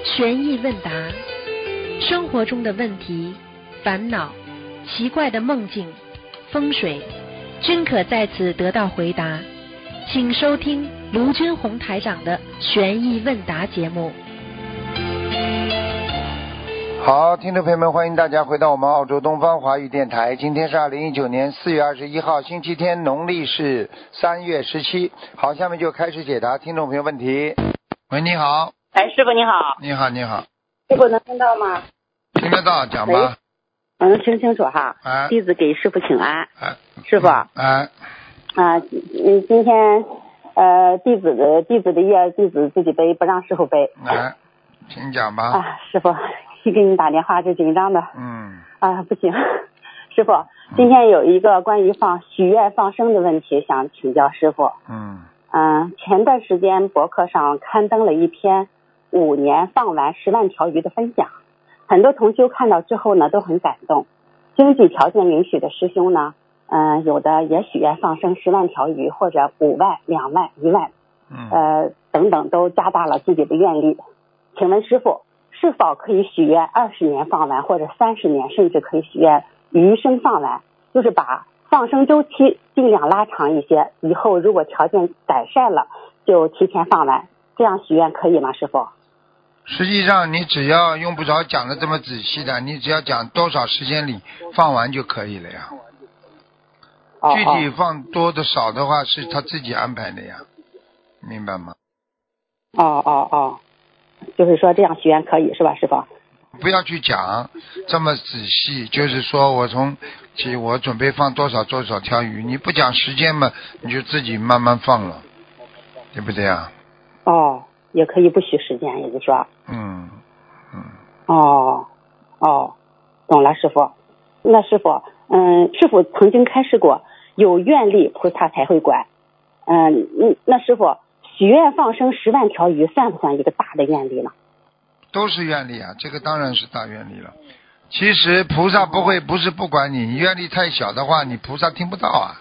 悬疑问答，生活中的问题、烦恼、奇怪的梦境、风水，均可在此得到回答。请收听卢军红台长的悬疑问答节目。 好，听众朋友们，欢迎大家回到我们澳洲东方华语电台。今天是2019年4月21号，星期天，农历是3月17。好，下面就开始解答听众朋友问题。喂，你好。 哎，师傅你好。 你好，你好。 师傅能听到吗？ 听得到，讲吧。 能听清楚哈。 哎。 弟子给师傅请安。 哎。 师傅。 哎。 今天弟子的业弟子自己背，不让师傅背。 来，请讲吧。 师傅，一给你打电话是紧张的。不行。师傅，今天有一个关于许愿放生的问题想请教师傅。前段时间博客上刊登了一篇5年放完10万条鱼的分享，很多同修看到之后呢都很感动。经济条件允许的师兄呢，有的也许愿放生10万条鱼，或者5万、2万、1万，等等都加大了自己的愿力。请问师傅，是否可以许愿20年放完，或者30年，甚至可以许愿余生放完，就是把放生周期尽量拉长一些，以后如果条件改善了就提前放完，这样许愿可以吗？师傅？ 实际上你只要用不着讲的这么仔细的，你只要讲多少时间里放完就可以了呀。具体放多的少的话是他自己安排的呀，明白吗？ 就是说这样许愿可以是吧，师傅？ 不要去讲这么仔细，就是说我准备放多少条鱼，你不讲时间嘛，你就自己慢慢放了，对不对啊？ 也可以不许时间，也就是说。懂了，师傅。那师傅，师傅曾经开示过，有愿力菩萨才会管。那师傅，许愿放生10万条鱼算不算一个大的愿力呢？ 都是愿力啊，这个当然是大愿力了。其实菩萨不是不管你，愿力太小的话，你菩萨听不到啊。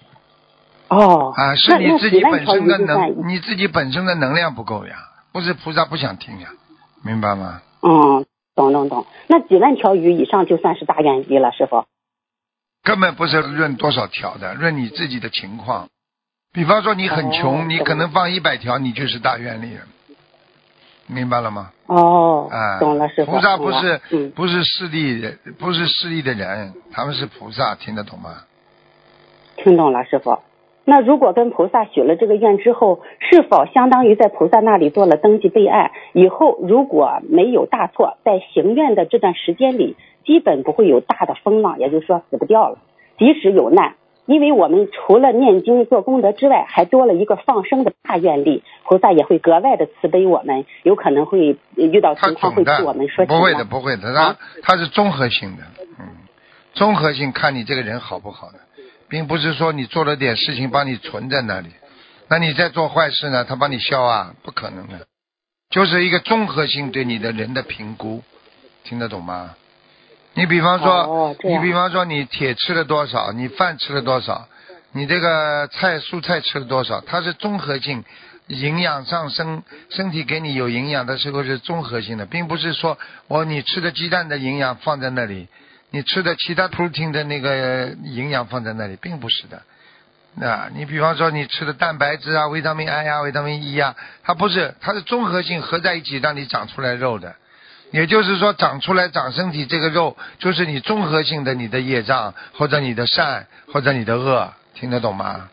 是你自己本身的你自己本身的能量不够呀，不是菩萨不想听呀，明白吗？ 懂。那几万条鱼以上就算是大愿力了，师傅？ 根本不是论多少条的，论你自己的情况。比方说你很穷，你可能放100条，你就是大愿力了。明白了吗？ 懂了，师傅。 菩萨不是势利的人，他们是菩萨，听得懂吗？ 听懂了，师傅。那如果跟菩萨许了这个愿之后，是否相当于在菩萨那里做了登记备案？以后如果没有大错，在行愿的这段时间里，基本不会有大的风浪，也就是说死不掉了。即使有难，因为我们除了念经做功德之外，还多了一个放生的大愿力，菩萨也会格外的慈悲我们，有可能会遇到情况会替我们说情。 不会的，他是综合性的，综合性看你这个人好不好的，并不是说你做了点事情帮你存在那里，那你在做坏事呢，他帮你消啊，不可能的，就是一个综合性对你的人的评估，听得懂吗？你比方说你铁吃了多少，你饭吃了多少，你这个蔬菜吃了多少，它是综合性，营养上升，身体给你有营养的时候是综合性的，并不是说你吃的鸡蛋的营养放在那里，你吃的其他 protein 的那个营养放在那里，并不是的。你比方说你吃的蛋白质啊，维他命 I 啊，维他命 E 啊，它是综合性合在一起让你长出来肉的。也就是说长出来长身体这个肉就是你综合性的你的业障或者你的善或者你的恶，听得懂吗？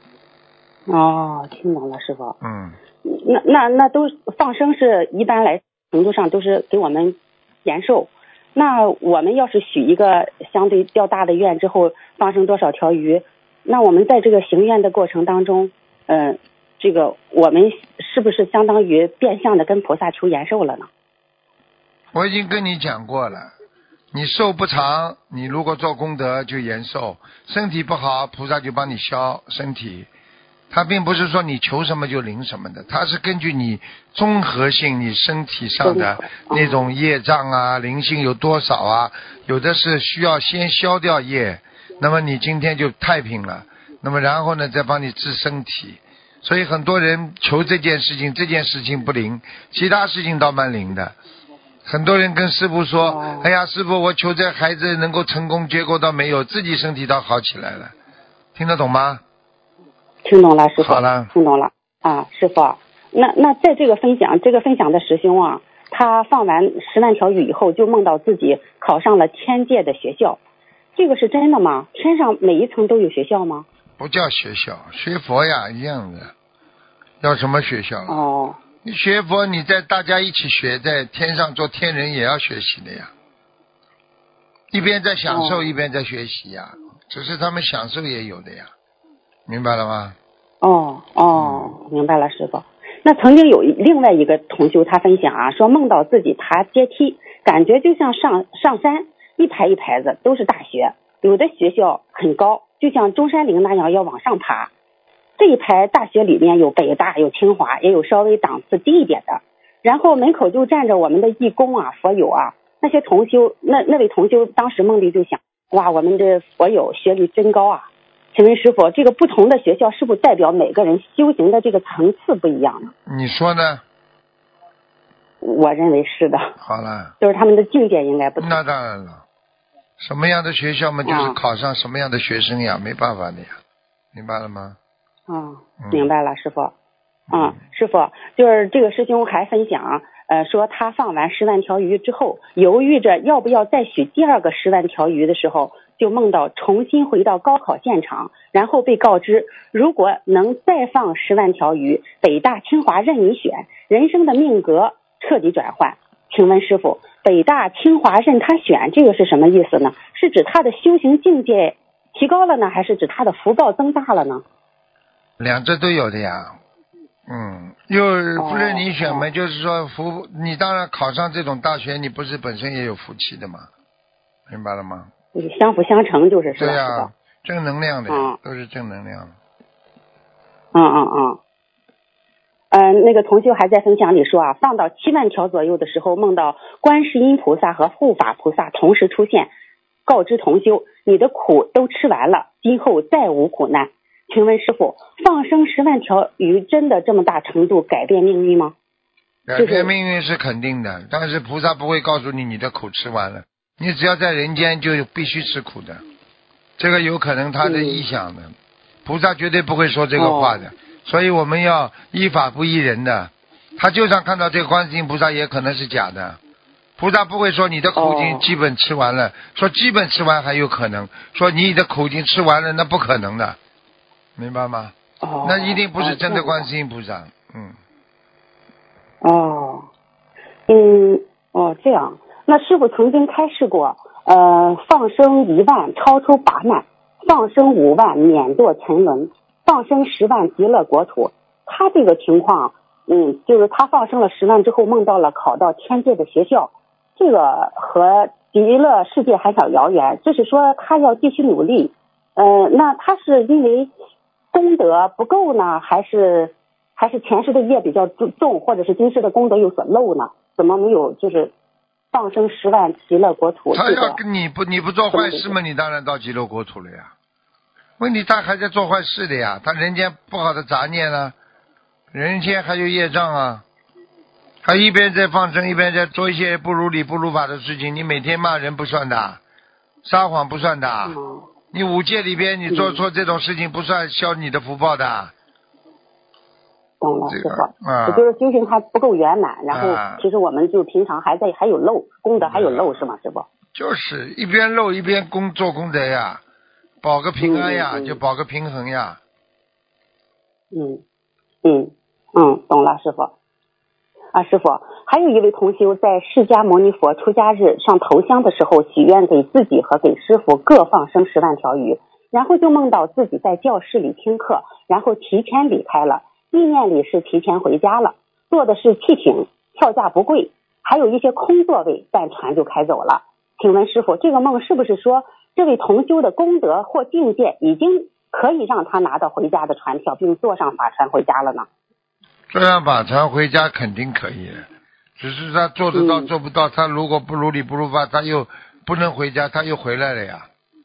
听懂了，师傅。那都放生是一般来程度上都是给我们延寿，那我们要是许一个相对较大的愿之后放生多少条鱼，那我们在这个行愿的过程当中这个我们是不是相当于变相的跟菩萨求延寿了呢？ 我已经跟你讲过了，你寿不长，你如果做功德就延寿，身体不好菩萨就帮你消身体，他并不是说你求什么就灵什么的，他是根据你综合性你身体上的那种业障啊，灵性有多少啊，有的是需要先消掉业，那么你今天就太平了，那么然后呢再帮你治身体。所以很多人求这件事情不灵，其他事情倒蛮灵的。 很多人跟师父说，哎呀，师父，我求这孩子能够成功，结果倒没有，自己身体倒好起来了。听得懂吗？ 听懂了，师父。 好了， 听懂了啊，师父。那在这个分享的师兄啊，他放完10万条鱼以后，就梦到自己考上了天界的学校，这个是真的吗？天上每一层都有学校吗？ 不叫学校，学佛呀，一样的。要什么学校？ 哦， 你学佛，你在大家一起学，在天上做天人也要学习的呀。一边在享受，一边在学习呀。只是他们享受也有的呀，明白了吗？ 明白了，师傅。那曾经有另外一个同修，他分享啊，说梦到自己爬阶梯，感觉就像上山，一排一排子都是大学，有的学校很高，就像中山陵那样要往上爬。这一排大学里面有北大，有清华，也有稍微档次低一点的。然后门口就站着我们的义工啊、佛友啊，那些同修，那位同修当时梦里就想，哇，我们的佛友学历真高啊。请问师傅，这个不同的学校是不是代表每个人修行的这个层次不一样呢？ 你说呢？ 我认为是的。 好了， 就是他们的境界应该不同。 那当然了，什么样的学校嘛，就是考上什么样的学生呀，没办法的呀，明白了吗？ 明白了，师傅。师傅，就是这个师兄还分享，说他放完10万条鱼之后，犹豫着要不要再许第二个10万条鱼的时候，就梦到重新回到高考现场，然后被告知，如果能再放10万条鱼，北大清华任你选，人生的命格彻底转换。请问师傅，北大清华任他选，这个是什么意思呢？是指他的修行境界提高了呢，还是指他的福报增大了呢？ 两者都有的呀。又不任你选嘛，就是说你当然考上这种大学，你不是本身也有福气的吗？明白了吗？ 相辅相成就是是吧？ 对呀，正能量的呀，都是正能量的。 那个同修还在分享里说啊，放到7万条左右的时候，梦到观世音菩萨和护法菩萨同时出现，告知同修，你的苦都吃完了，今后再无苦难。请问师父，放生10万条鱼真的这么大程度改变命运吗？ 改变命运是肯定的，但是菩萨不会告诉你你的苦吃完了，你只要在人间就必须吃苦的，这个有可能他的意想的，菩萨绝对不会说这个话的，所以我们要依法不依人的。他就算看到这个观世音菩萨也可能是假的，菩萨不会说你的苦已经基本吃完了，说基本吃完还有可能，说你的苦已经吃完了那不可能的，明白吗？那一定不是真的观世音菩萨。 这样。那师父曾经开示过，放生1万超出8难，放生5万免堕沉沦，放生10万极乐国土。他这个情况，就是他放生了10万之后，梦到了考到天界的学校，这个和极乐世界还小遥远，就是说他要继续努力。那他是因为功德不够呢，还是前世的业比较重，或者是今世的功德有所漏呢？怎么没有就是放生10万极乐国土？ 他要跟你不做坏事嘛，你当然到极乐国土了呀。问题他还在做坏事的呀，他人间不好的杂念啊，人间还有业障啊，他一边在放生，一边在做一些不如理不如法的事情。你每天骂人不算的，撒谎不算的，你5戒里边你做错这种事情不算消你的福报的。 懂了，师傅。也就是修行还不够圆满，然后其实我们就平常还有漏，功德还有漏，是吗，师傅？ 就是一边漏一边做功德呀，保个平安呀，就保个平衡呀。 懂了，师傅。师傅，还有一位同修在释迦牟尼佛出家日上头香的时候，许愿给自己和给师傅各放生10万条鱼，然后就梦到自己在教室里听课，然后提前离开了，意念里是提前回家了，坐的是汽艇，票价不贵，还有一些空座位，但船就开走了。请问师傅，这个梦是不是说这位同修的功德或境界已经可以让他拿到回家的船票，并坐上法船回家了呢？ 坐上法船回家肯定可以，只是他做得到做不到，他如果不如理不如法，他又不能回家，他又回来了呀。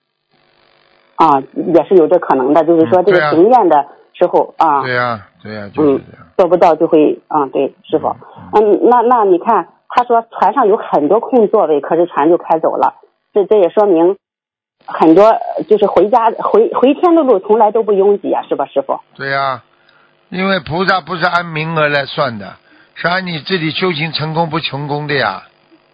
也是有这可能的，就是说这个行愿的时候对呀，就是这样。 做不到就会对，师傅。那你看他说船上有很多空座位，可是船就开走了。这也说明很多就是回天的路从来都不拥挤啊，是吧，师傅？ 对呀，因为菩萨不是按名额来算的，是按你自己修行成功不成功的呀。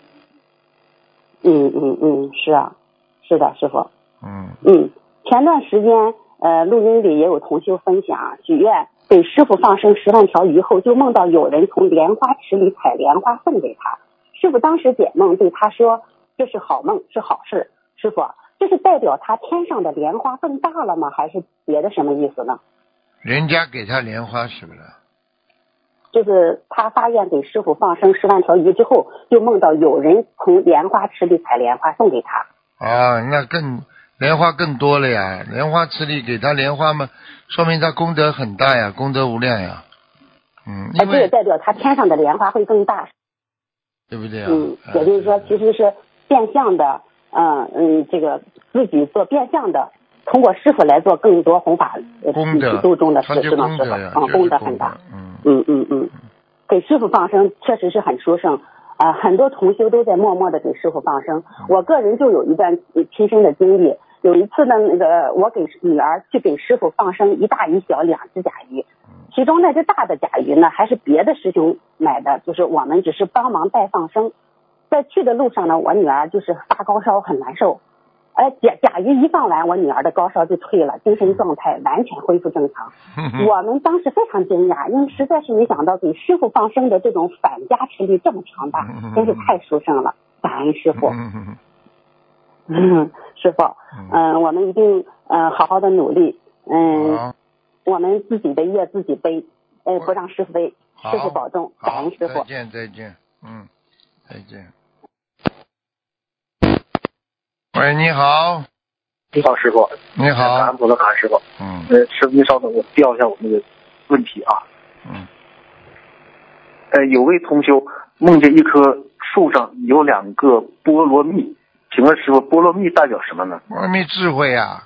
是啊，是的，师傅。 嗯。 前段时间录音里也有同修分享，许愿给师傅放生10万条鱼后，就梦到有人从莲花池里采莲花送给他。师傅当时解梦对他说，这是好梦，是好事。师傅，这是代表他天上的莲花更大了吗？还是别的什么意思呢？ 人家给他莲花是不是？ 就是他发愿给师傅放生10万条鱼之后，就梦到有人从莲花池里采莲花送给他。 那莲花更多了呀，莲花池里给他莲花嘛，说明他功德很大呀，功德无量呀。因为这也代表他天上的莲花会更大， 对不对啊？ 也就是说其实是变相的，这个自己做变相的，通过师傅来做更多弘法功德度中的事，是吗？师傅，功德很大。给师傅放生确实是很殊胜。很多同修都在默默的给师傅放生。我个人就有一段亲身的经历。有一次呢，我给女儿去给师傅放生一大一小2只甲鱼，其中那只大的甲鱼呢，还是别的师兄买的，就是我们只是帮忙带放生。在去的路上呢，我女儿就是发高烧，很难受。甲鱼一放完，我女儿的高烧就退了，精神状态完全恢复正常。我们当时非常惊讶，因为实在是没想到给师傅放生的这种反加持力这么强大，真是太殊胜了，感恩师傅。师傅，我们一定好好的努力，我们自己的业自己背，不让师傅背，师傅保重，感恩师傅。 再见，再见。喂，你好。 你好，师傅。 你好。 感恩菩萨，感恩师傅。师傅您稍等，我调一下我那个问题啊。有位同修梦见一棵树上有2个菠萝蜜，请问师傅，菠萝蜜代表什么呢？ 菠萝蜜智慧呀，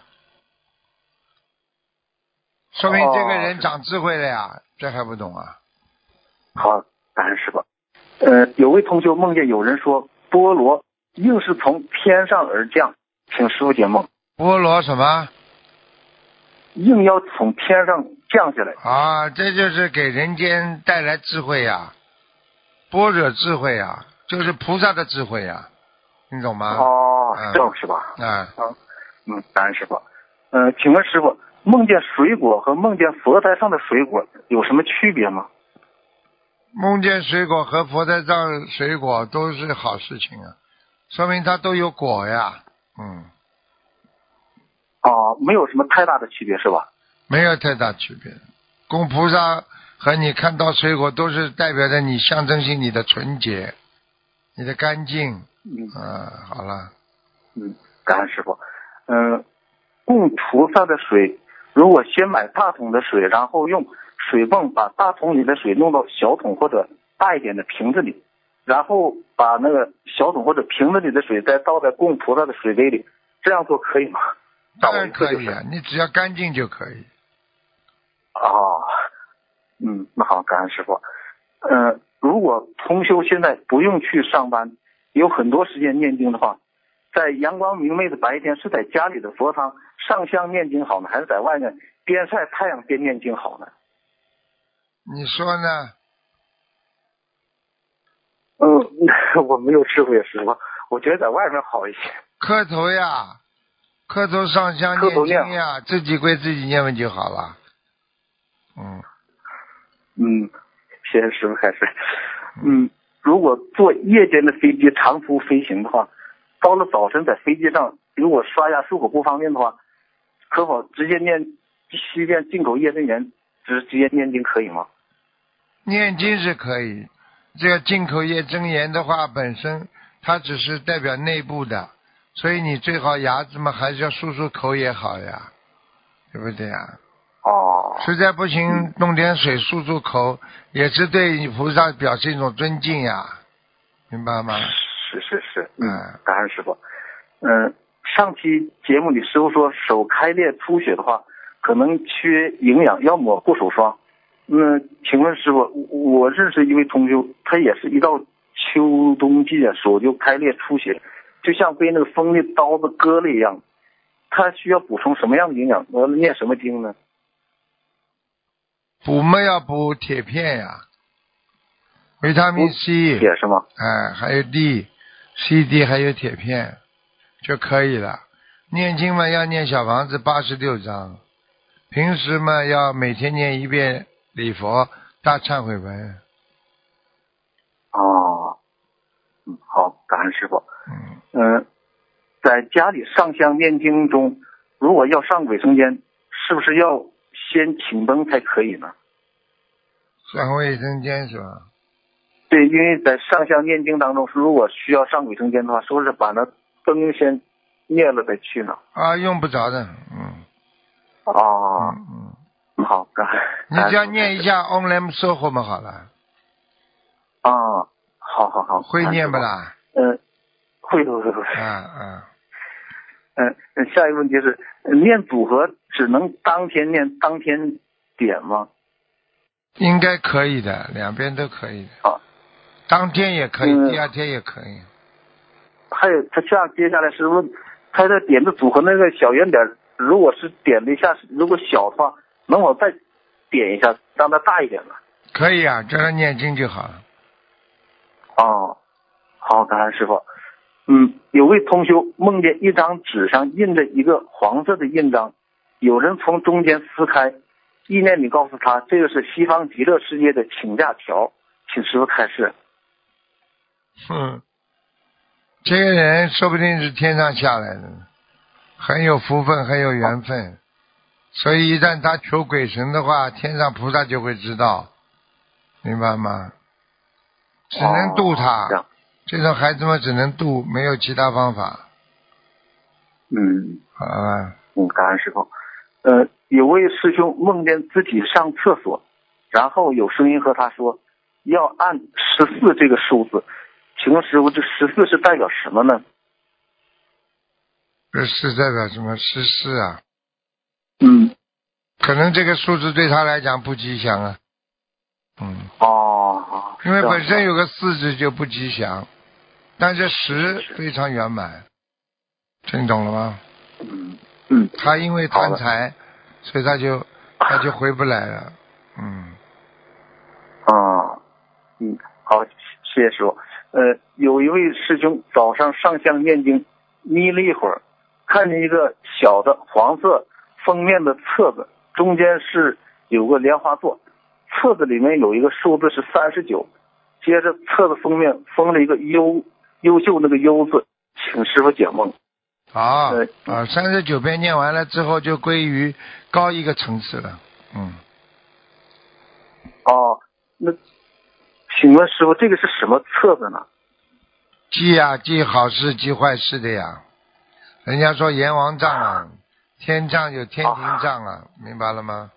说明这个人长智慧了呀，这还不懂啊？ 好，感恩师傅。有位同修梦见有人说菠萝硬是从天上而降，请师傅解梦。 菠萝什么？ 硬要从天上降下来这就是给人间带来智慧呀，般若智慧呀，就是菩萨的智慧呀，你懂吗？ 这样是吧？感恩师傅。请问师傅，梦见水果和梦见佛台上的水果有什么区别吗？ 梦见水果和佛台上水果都是好事情啊，说明它都有果呀。 没有什么太大的区别是吧？ 没有太大区别。供菩萨和你看到水果都是代表着你象征性你的纯洁，你的干净。好了。 感恩师傅。供菩萨的水，如果先买大桶的水，然后用水泵把大桶里的水弄到小桶或者大一点的瓶子里，然后把那个小桶或者瓶子里的水再倒在供菩萨的水杯里，这样做可以吗？ 当然可以啊，你只要干净就可以。 那好，感恩师傅。如果同修现在不用去上班，有很多时间念经的话，在阳光明媚的白天，是在家里的佛堂上香念经好呢，还是在外面边晒太阳边念经好呢？ 你说呢？ 我没有智慧，师傅，我觉得在外面好一些。 磕头呀，磕头上香念经呀，自己归自己念问就好了。 谢谢师傅开始。如果坐夜间的飞机长途飞行的话，到了早晨在飞机上，如果刷牙漱口不方便的话，可否直接念7遍进口业真言，直接念经可以吗？ 念经是可以，这个进口业真言的话，本身它只是代表内部的，所以你最好牙子嘛还是要漱口也好呀，对不对呀？实在不行弄点水漱口，也是对你菩萨表示一种尊敬呀，明白吗？ 是，感恩师傅。上期节目里师傅说手开裂出血的话，可能缺营养，要抹护手霜。请问师傅，我认识一位同修，他也是一到秋冬季手就开裂出血，就像被那个锋利刀子割了一样。他需要补充什么样的营养？我念什么经呢？ 补嘛要补铁片呀，维他命 C 铁是吗？ 还有 D、CD 还有铁片就可以了。念经嘛要念小房子86章，平时嘛要每天念1遍礼佛大忏悔文。 哦，好，感恩师父。在家里上香念经中，如果要上卫生间，是不是要先请灯才可以呢？ 上卫生间是吧？ 对，因为在上香念经当中，如果需要上卫生间的话，是不是把那灯先灭了再去呢？ 用不着的， 好， 你只要念一下 Om Lam Soho 嘛好了。 好， 会念不啦？ 会。下一个问题是，念组合只能当天念当天点吗？ 应该可以的，两边都可以的。当天也可以，第二天也可以。 还有他接下来是问他的点的组合那个小圆点，如果是点了一下，如果小的话，能否再点一下让它大一点呢？ 可以啊，叫他念经就好了。 好，感恩师父。有位同修梦见一张纸上印着一个黄色的印章，有人从中间撕开，意念里告诉他这个是西方极乐世界的请假条，请师父开示。 这个人说不定是天上下来的，很有福分，很有缘分，所以一旦他求鬼神的话，天上菩萨就会知道，明白吗？只能度他，这种孩子们只能度，没有其他方法。好了。 感恩师父。有位师兄梦见自己上厕所，然后有声音和他说要按14这个数字，请问师父，这14是代表什么呢？ 这是代表什么？14啊。可能这个数字对他来讲不吉祥啊。因为本身有个4字就不吉祥，但是10非常圆满，听懂了吗？他因为贪财，所以他就回不来了。 好，谢谢师父。有一位师兄早上上香念经，眯了一会儿，看见一个小的黄色封面的册子，中间是有个莲花座，册子里面有一个数字是39，接着册子封面封了一个优秀那个优字，请师父解梦。 39遍念完了之后就归于高一个层次了。 那请问师父，这个是什么册子呢？ 记好事记坏事的呀。人家说阎王账啊，天账有天庭账啊，明白了吗？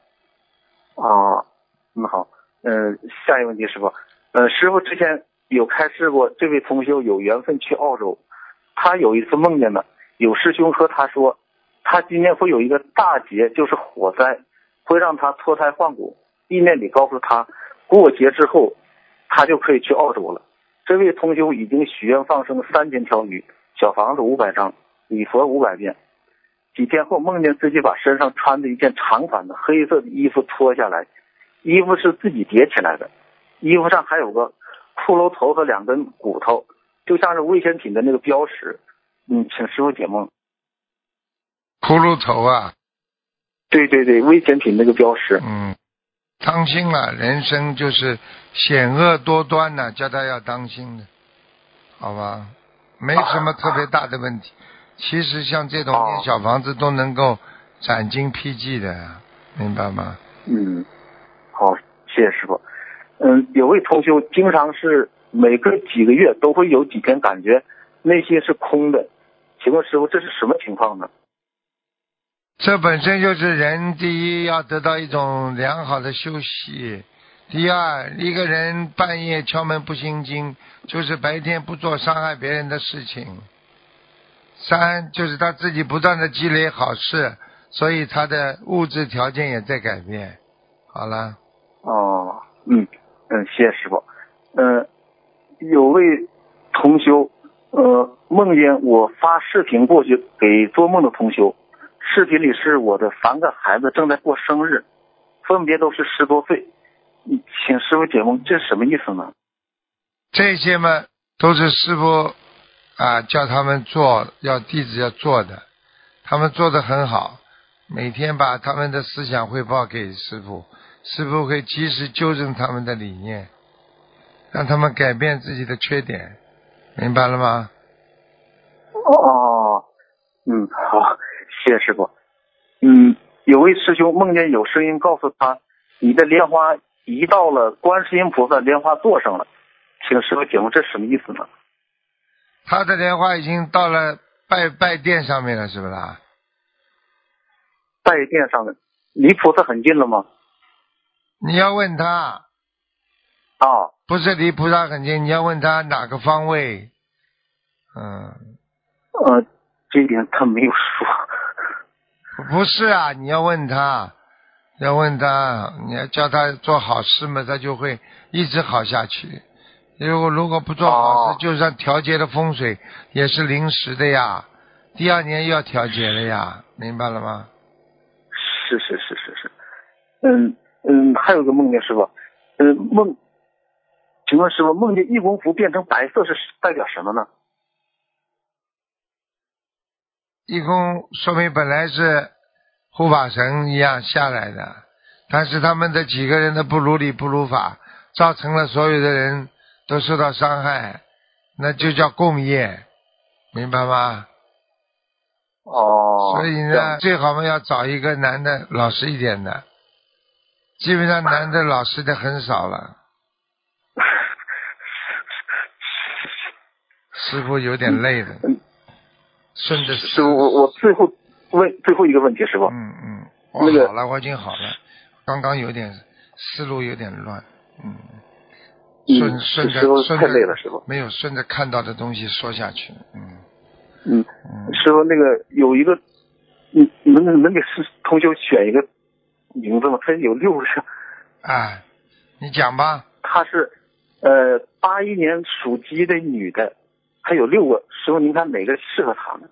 那好。下一个问题师父，师父之前有开示过，这位同修有缘分去澳洲，他有一次梦见了有师兄和他说，他今年会有一个大劫，就是火灾，会让他脱胎换骨。意念里告诉他，过节之后他就可以去澳洲了。这位同修已经许愿放生3000条鱼，小房子500张，礼佛500遍。几天后梦见自己把身上穿的一件长款的黑色的衣服脱下来，衣服是自己叠起来的，衣服上还有个骷髅头和2根骨头，就像是危险品的那个标识。请师父解梦。 骷髅头啊？ 对，危险品那个标识。 当心了，人生就是险恶多端的，叫他要当心的，好吧？没什么特别大的问题。其实像这种念小房子都能够斩荆披棘的，明白吗？ 好，谢谢师父。有位同修经常是每隔几个月都会有几天感觉内心是空的，请问师父这是什么情况呢？ 这本身就是人第一要得到一种良好的休息，第二一个人半夜敲门不心经，就是白天不做伤害别人的事情，三就是他自己不断的积累好事，所以他的物质条件也在改变。好了。 谢谢师父。 有位同修，梦见我发视频过去给做梦的同修，视频里是我的3个孩子正在过生日，分别都是10多岁，请师傅解梦，这是什么意思呢？ 这些嘛都是师傅叫他们做，要弟子要做的，他们做得很好，每天把他们的思想汇报给师傅，师傅会及时纠正他们的理念，让他们改变自己的缺点，明白了吗？ 哦，好，谢谢师傅。有位师兄梦见有声音告诉他，你的莲花移到了观世音菩萨莲花座上了，请师傅解梦，这是什么意思呢？ 他的莲花已经到了拜殿上面了，是不是啦？ 拜殿上面，离菩萨很近了吗？ 你要问他。不是离菩萨很近，你要问他哪个方位。 这一点他没有说。 不是啊，你要问他，你要叫他做好事嘛，他就会一直好下去。如果不做好事，就算调节的风水也是临时的呀，第2年又要调节了呀，明白了吗？ 是。还有个梦见师傅，请问师傅，梦见义工服变成白色是代表什么呢？ 义工说明本来是护法神一样下来的，但是他们的几个人的不如理不如法，造成了所有的人都受到伤害，那就叫共业，明白吗？所以呢，最好嘛要找一个男的老实一点的，基本上男的老实的很少了。师傅有点累了。顺着师傅，我最后一个问题，师傅。 好了，我已经好了，刚刚有点思路有点乱。顺着太累了，师傅。 没有顺着看到的东西说下去。 师傅，那个有一个，能给同修选一个名字吗？他有6个。 你讲吧。 他是81年属鸡的女的，她有6个，师傅您看哪个适合她呢？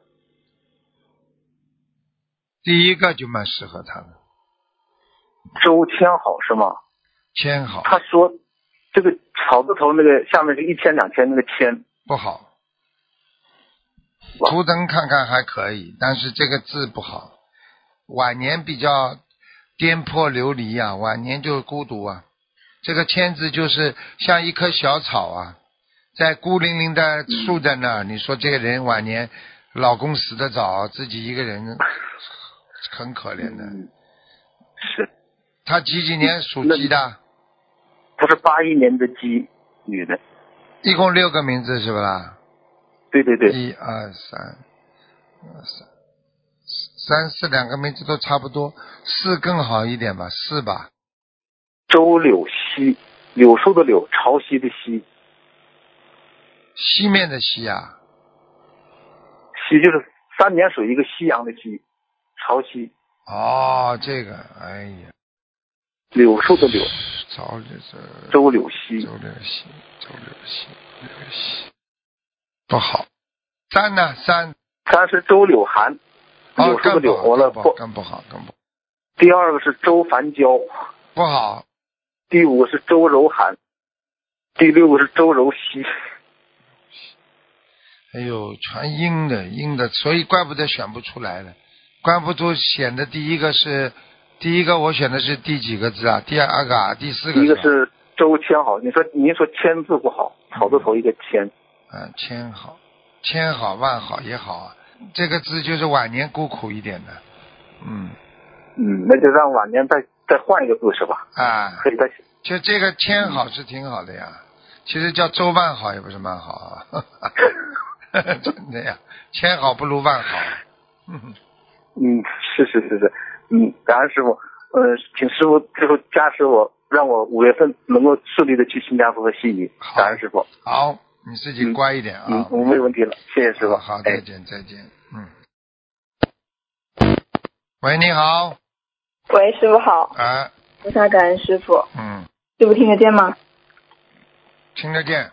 第一个就蛮适合她的。 周千好是吗？ 千好。 他说这个草字头那个下面是1000、2000那个千不好。图腾看看还可以，但是这个字不好，晚年比较颠簸流离啊，晚年就孤独啊。这个千字就是像一棵小草啊，在孤零零的树在那儿，你说这个人晚年老公死得早，自己一个人很可怜的。 是。 他几年属鸡的？ 他是81年的鸡女的。 一共6个名字是不啦？ 对。1、2、3、 3、4两个名字都差不多，4更好一点吧，4吧。 周柳溪，柳树的柳，潮汐的汐。 西面的西啊？ 西就是3点水一个夕阳的夕，潮汐。 这个，哎呀。 柳树的柳。周柳溪。 不好。3呢？3 是周柳涵，柳树的柳， 更不好。 第2个是周凡娇， 不好。 第5个是周柔涵，第6个是周柔熙。 哎呦，全阴的，所以怪不得选不出来了，怪不得选的第一个我选的是第几个字啊？第2个啊？第4个？ 第一个是周千好，您说千字不好，草字头一个千。 千好，千好万好也好啊，这个字就是晚年孤苦一点的。 那就让晚年再换一个字是吧？可以再。 就这个千好是挺好的呀，其实叫周万好也不是蛮好啊。真的呀，千好不如万好。 是。感恩师傅，请师傅最后加持我，让我5月份能够顺利的去新加坡和悉尼。感恩师傅。 好，你自己乖一点啊。 我没有问题了，谢谢师傅。 好，再见。喂，你好。 喂，师傅好。菩萨感恩师傅。师傅听得见吗？ 听得见。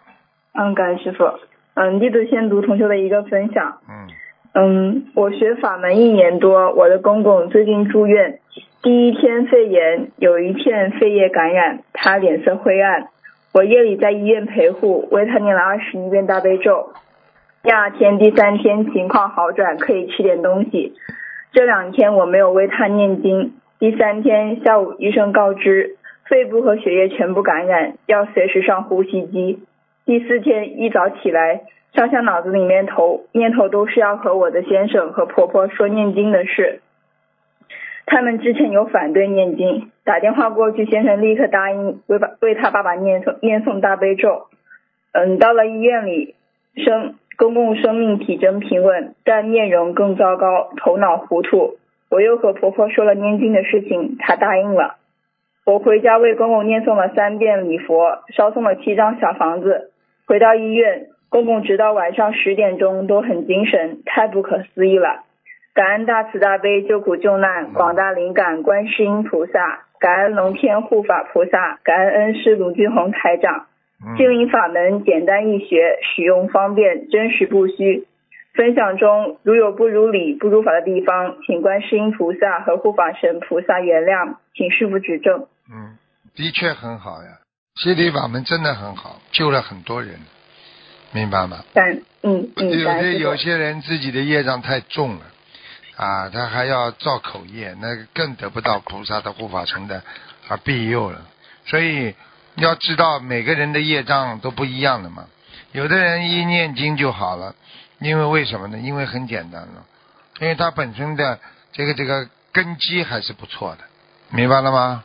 感恩师傅。弟子先读同修的一个分享。我学法门1年多，我的公公最近住院，第一天肺炎，有一片肺叶感染，他脸色灰暗。我夜里在医院陪护，为他念了21遍大悲咒。第2天、第3天情况好转，可以吃点东西。这2天我没有为他念经。第3天下午医生告知肺部和血液全部感染，要随时上呼吸机。第4天一早起来，上下脑子里面念头都是要和我的先生和婆婆说念经的事。他们之前有反对念经，打电话过去，先生立刻答应为他爸爸念诵大悲咒。到了医院里，公公生命体征平稳，但面容更糟糕，头脑糊涂。我又和婆婆说了念经的事情，她答应了。我回家为公公念诵了3遍礼佛，烧送了7张小房子。回到医院，公公直到晚上10点钟都很精神，太不可思议了。感恩大慈大悲救苦救难广大灵感观世音菩萨，感恩龙天护法菩萨，感恩恩师卢俊宏台长。心灵法门简单易学，使用方便，真实不虚。分享中如有不如理不如法的地方，请观世音菩萨和护法神菩萨原谅，请师父指正。 的确很好呀，心灵法门真的很好，救了很多人，明白吗？有些人自己的业障太重了啊，他还要造口业，那更得不到菩萨的护法神的庇佑了。所以要知道每个人的业障都不一样的嘛，有的人一念经就好了，因为为什么呢？因为很简单了，因为他本身的这个根基还是不错的，明白了吗？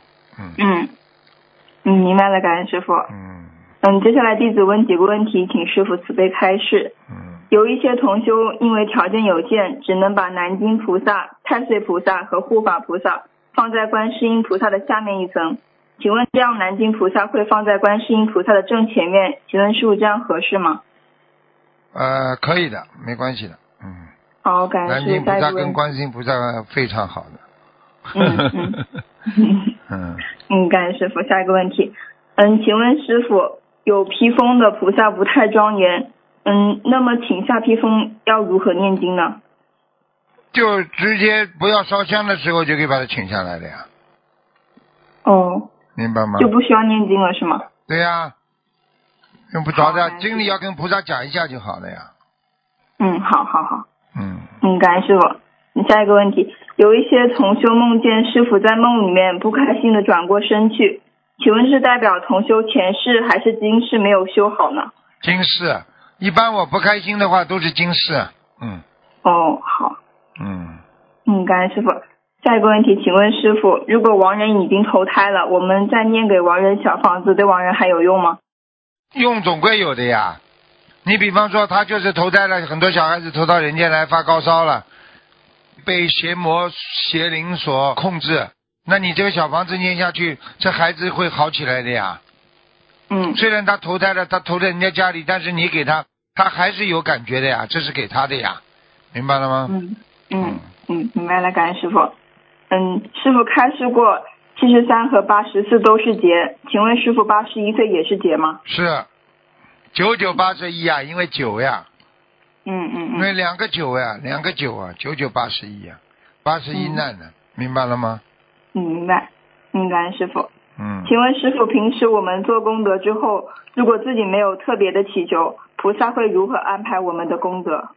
明白了，感恩师父。接下来弟子问几个问题，请师父慈悲开示。有一些同修因为条件有限，只能把南京菩萨、太岁菩萨和护法菩萨放在观世音菩萨的下面一层，请问这样南京菩萨会放在观世音菩萨的正前面，请问师父这样合适吗？ 可以的，没关系的。 好，感恩师父。 南京菩萨跟观世音菩萨非常好的。 感恩师父。下一个问题，请问师父，有披风的菩萨不太庄严，那么请下披风要如何念经呢？ 就直接不要烧香的时候就可以把它请下来的呀。明白吗？ 就不需要念经了是吗？ 对呀，用不着的，经理要跟菩萨讲一下就好了呀。 好。感恩师父。下一个问题，有一些同修梦见师父在梦里面不开心的转过身去，请问是代表同修前世还是今世没有修好呢？ 今世，一般我不开心的话都是今世。 好。感恩师父。下一个问题，请问师父，如果亡人已经投胎了，我们再念给亡人小房子，对亡人还有用吗？ 用总归有的呀。你比方说他就是投胎了，很多小孩子投到人间来发高烧了，被邪魔邪灵所控制，那你这个小房子念下去，这孩子会好起来的呀。虽然他投胎了，他投在人家家里，但是你给他，他还是有感觉的呀，这是给他的呀，明白了吗？ 明白了，感恩师父。师父开示过73和84都是劫，请问师父81岁也是劫吗？ 是9981啊，因为9呀。因为2个9呀，2个9啊，9981呀，81难的，明白了吗？ 明白，感恩师父。请问师父，平时我们做功德之后，如果自己没有特别的祈求，菩萨会如何安排我们的功德？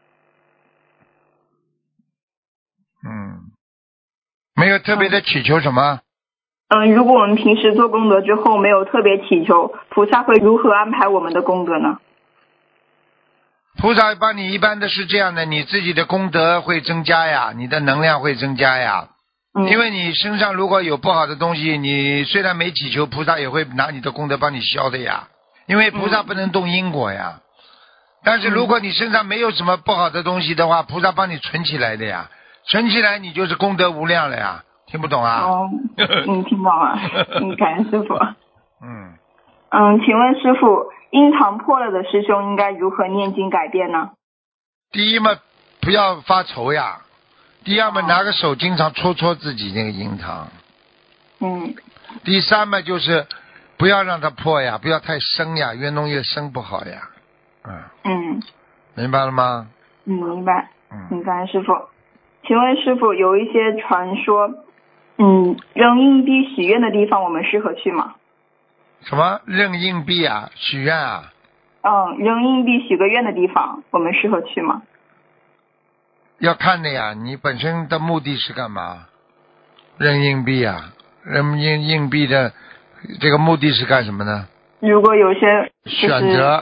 没有特别的祈求什么？ 如果我们平时做功德之后没有特别祈求，菩萨会如何安排我们的功德呢？ 菩萨帮你一般的是这样的，你自己的功德会增加呀，你的能量会增加呀。因为你身上如果有不好的东西，你虽然没祈求，菩萨也会拿你的功德帮你消的呀。因为菩萨不能动因果呀。但是如果你身上没有什么不好的东西的话，菩萨帮你存起来的呀，存起来你就是功德无量了呀。听不懂啊？ 听懂了。感恩师父。请问师父，印堂破了的师兄应该如何念经改变呢？ 第一嘛，不要发愁呀。第二嘛，拿个手经常戳自己那个印堂。第三嘛，就是不要让它破呀，不要太深呀，越弄越深不好呀。 明白了吗？ 明白。感恩师傅。请问师傅，有一些传说，扔硬币许愿的地方，我们适合去吗？ 什么扔硬币啊？许愿啊？ 扔硬币许个愿的地方，我们适合去吗？ 要看的呀，你本身的目的是干嘛？扔硬币啊，扔硬币的这个目的是干什么呢？ 如果有些、 选择，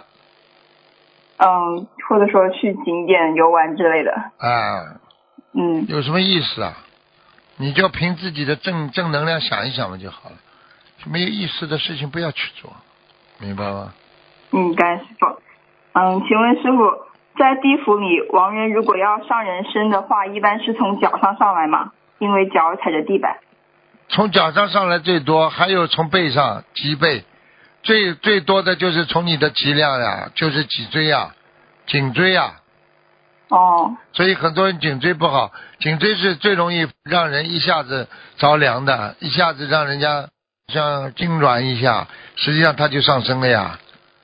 或者说去景点游玩之类的。有什么意思啊？你就凭自己的正能量想一想嘛就好了，没有意思的事情不要去做，明白吗？ 感恩师傅。请问师傅，在地府里，亡人如果要上人身的话，一般是从脚上上来吗？因为脚踩着地板。 从脚上上来最多，还有从背上脊背，最多的就是从你的脊梁呀，就是脊椎呀，颈椎呀。所以很多人颈椎不好，颈椎是最容易让人一下子着凉的，一下子让人家像痉挛一下，实际上他就上升了呀。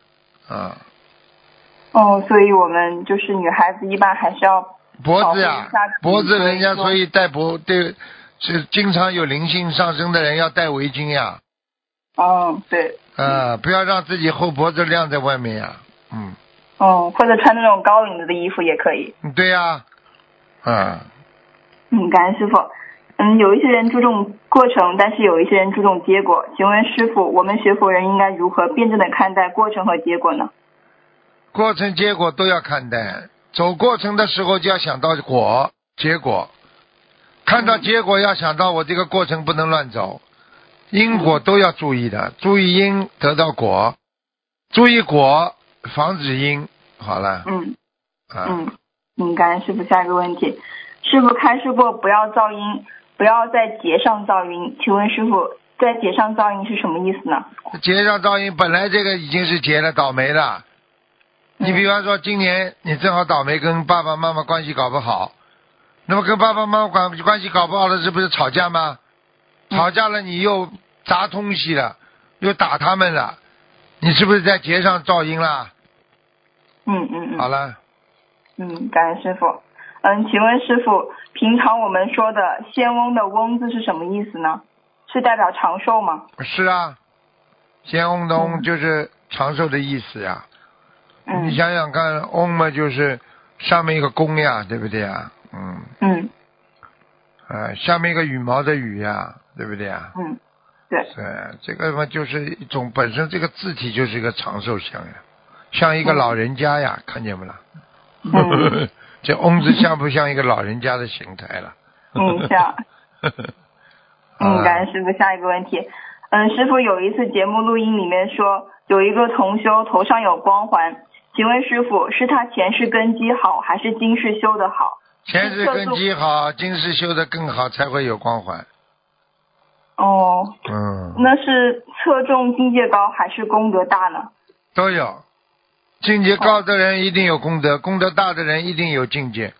所以我们就是女孩子一般还是要脖子呀，脖子人家所以戴对，是经常有灵性上升的人要戴围巾呀。 对。 不要让自己后脖子晾在外面呀。 或者穿那种高领子的衣服也可以。 对呀。 感恩师傅。有一些人注重过程，但是有一些人注重结果。请问师傅，我们学佛人应该如何辩证的看待过程和结果呢？ 过程结果都要看待，走过程的时候就要想到结果，看到结果要想到我这个过程不能乱走，因果都要注意的，注意因得到果，注意果防止因。好了。 感恩师傅。下一个问题，师傅开示过不要造因，不要在劫上造因，请问师傅在劫上造因是什么意思呢？ 劫上造因本来这个已经是劫了，倒霉了。你比方说今年你正好倒霉，跟爸爸妈妈关系搞不好，那么跟爸爸妈妈关系搞不好了，这不是吵架吗？吵架了你又砸东西了，又打他们了，你是不是在劫上造因了？好了。 感恩师傅。请问师傅，平常我们说的仙翁的翁字是什么意思呢？是代表长寿吗？ 是啊，仙翁的翁就是长寿的意思呀。你想想看，翁嘛就是上面一个弓呀，对不对呀？下面一个羽毛的羽呀，对不对呀？ 对。 这个嘛就是一种本身这个字体就是一个长寿像呀，像一个老人家呀，看见不啦？这翁字像不像一个老人家的形态了？ 像。感恩师傅。下一个问题，师傅有一次节目录音里面说有一个同修头上有光环，请问师傅是他前世根基好还是今世修得好？ 前世根基好，今世修得更好才会有光环。 那是侧重境界高还是功德大呢？ 都有。境界高的人一定有功德，功德大的人一定有境界。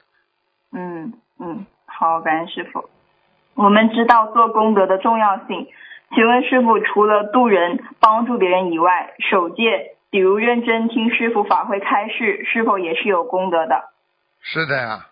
好，感恩师傅。我们知道做功德的重要性，请问师傅除了度人帮助别人以外，守戒比如认真听师傅法会开示，是否也是有功德的？ 是的呀。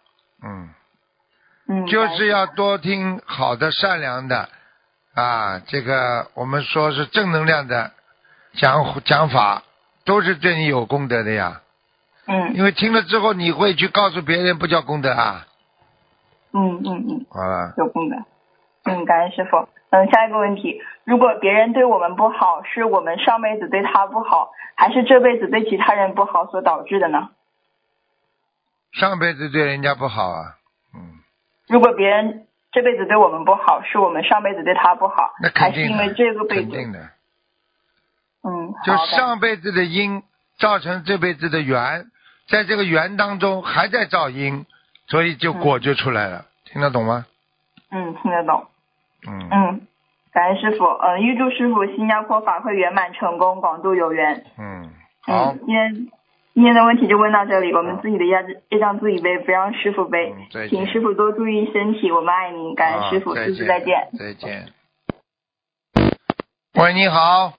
就是要多听好的善良的这个我们说是正能量的讲法，都是对你有功德的呀。因为听了之后你会去告诉别人，不叫功德啊。好了。 有功德。感恩师傅。下一个问题，如果别人对我们不好，是我们上辈子对他不好，还是这辈子对其他人不好所导致的呢？ 上辈子对人家不好啊。 如果别人这辈子对我们不好，是我们上辈子对他不好， 那肯定的， 还是因为这个辈子？ 肯定的。就上辈子的因造成这辈子的缘，在这个缘当中还在造因，所以就果就出来了。听得懂吗？ 听得懂。感恩师傅。预祝师傅新加坡法会圆满成功，广度有缘。 好。 今天的问题就问到这里，我们自己的业障自己背，不让师傅背。请师傅多注意身体，我们爱您。感恩师傅，师傅再见。 再见。喂，你好。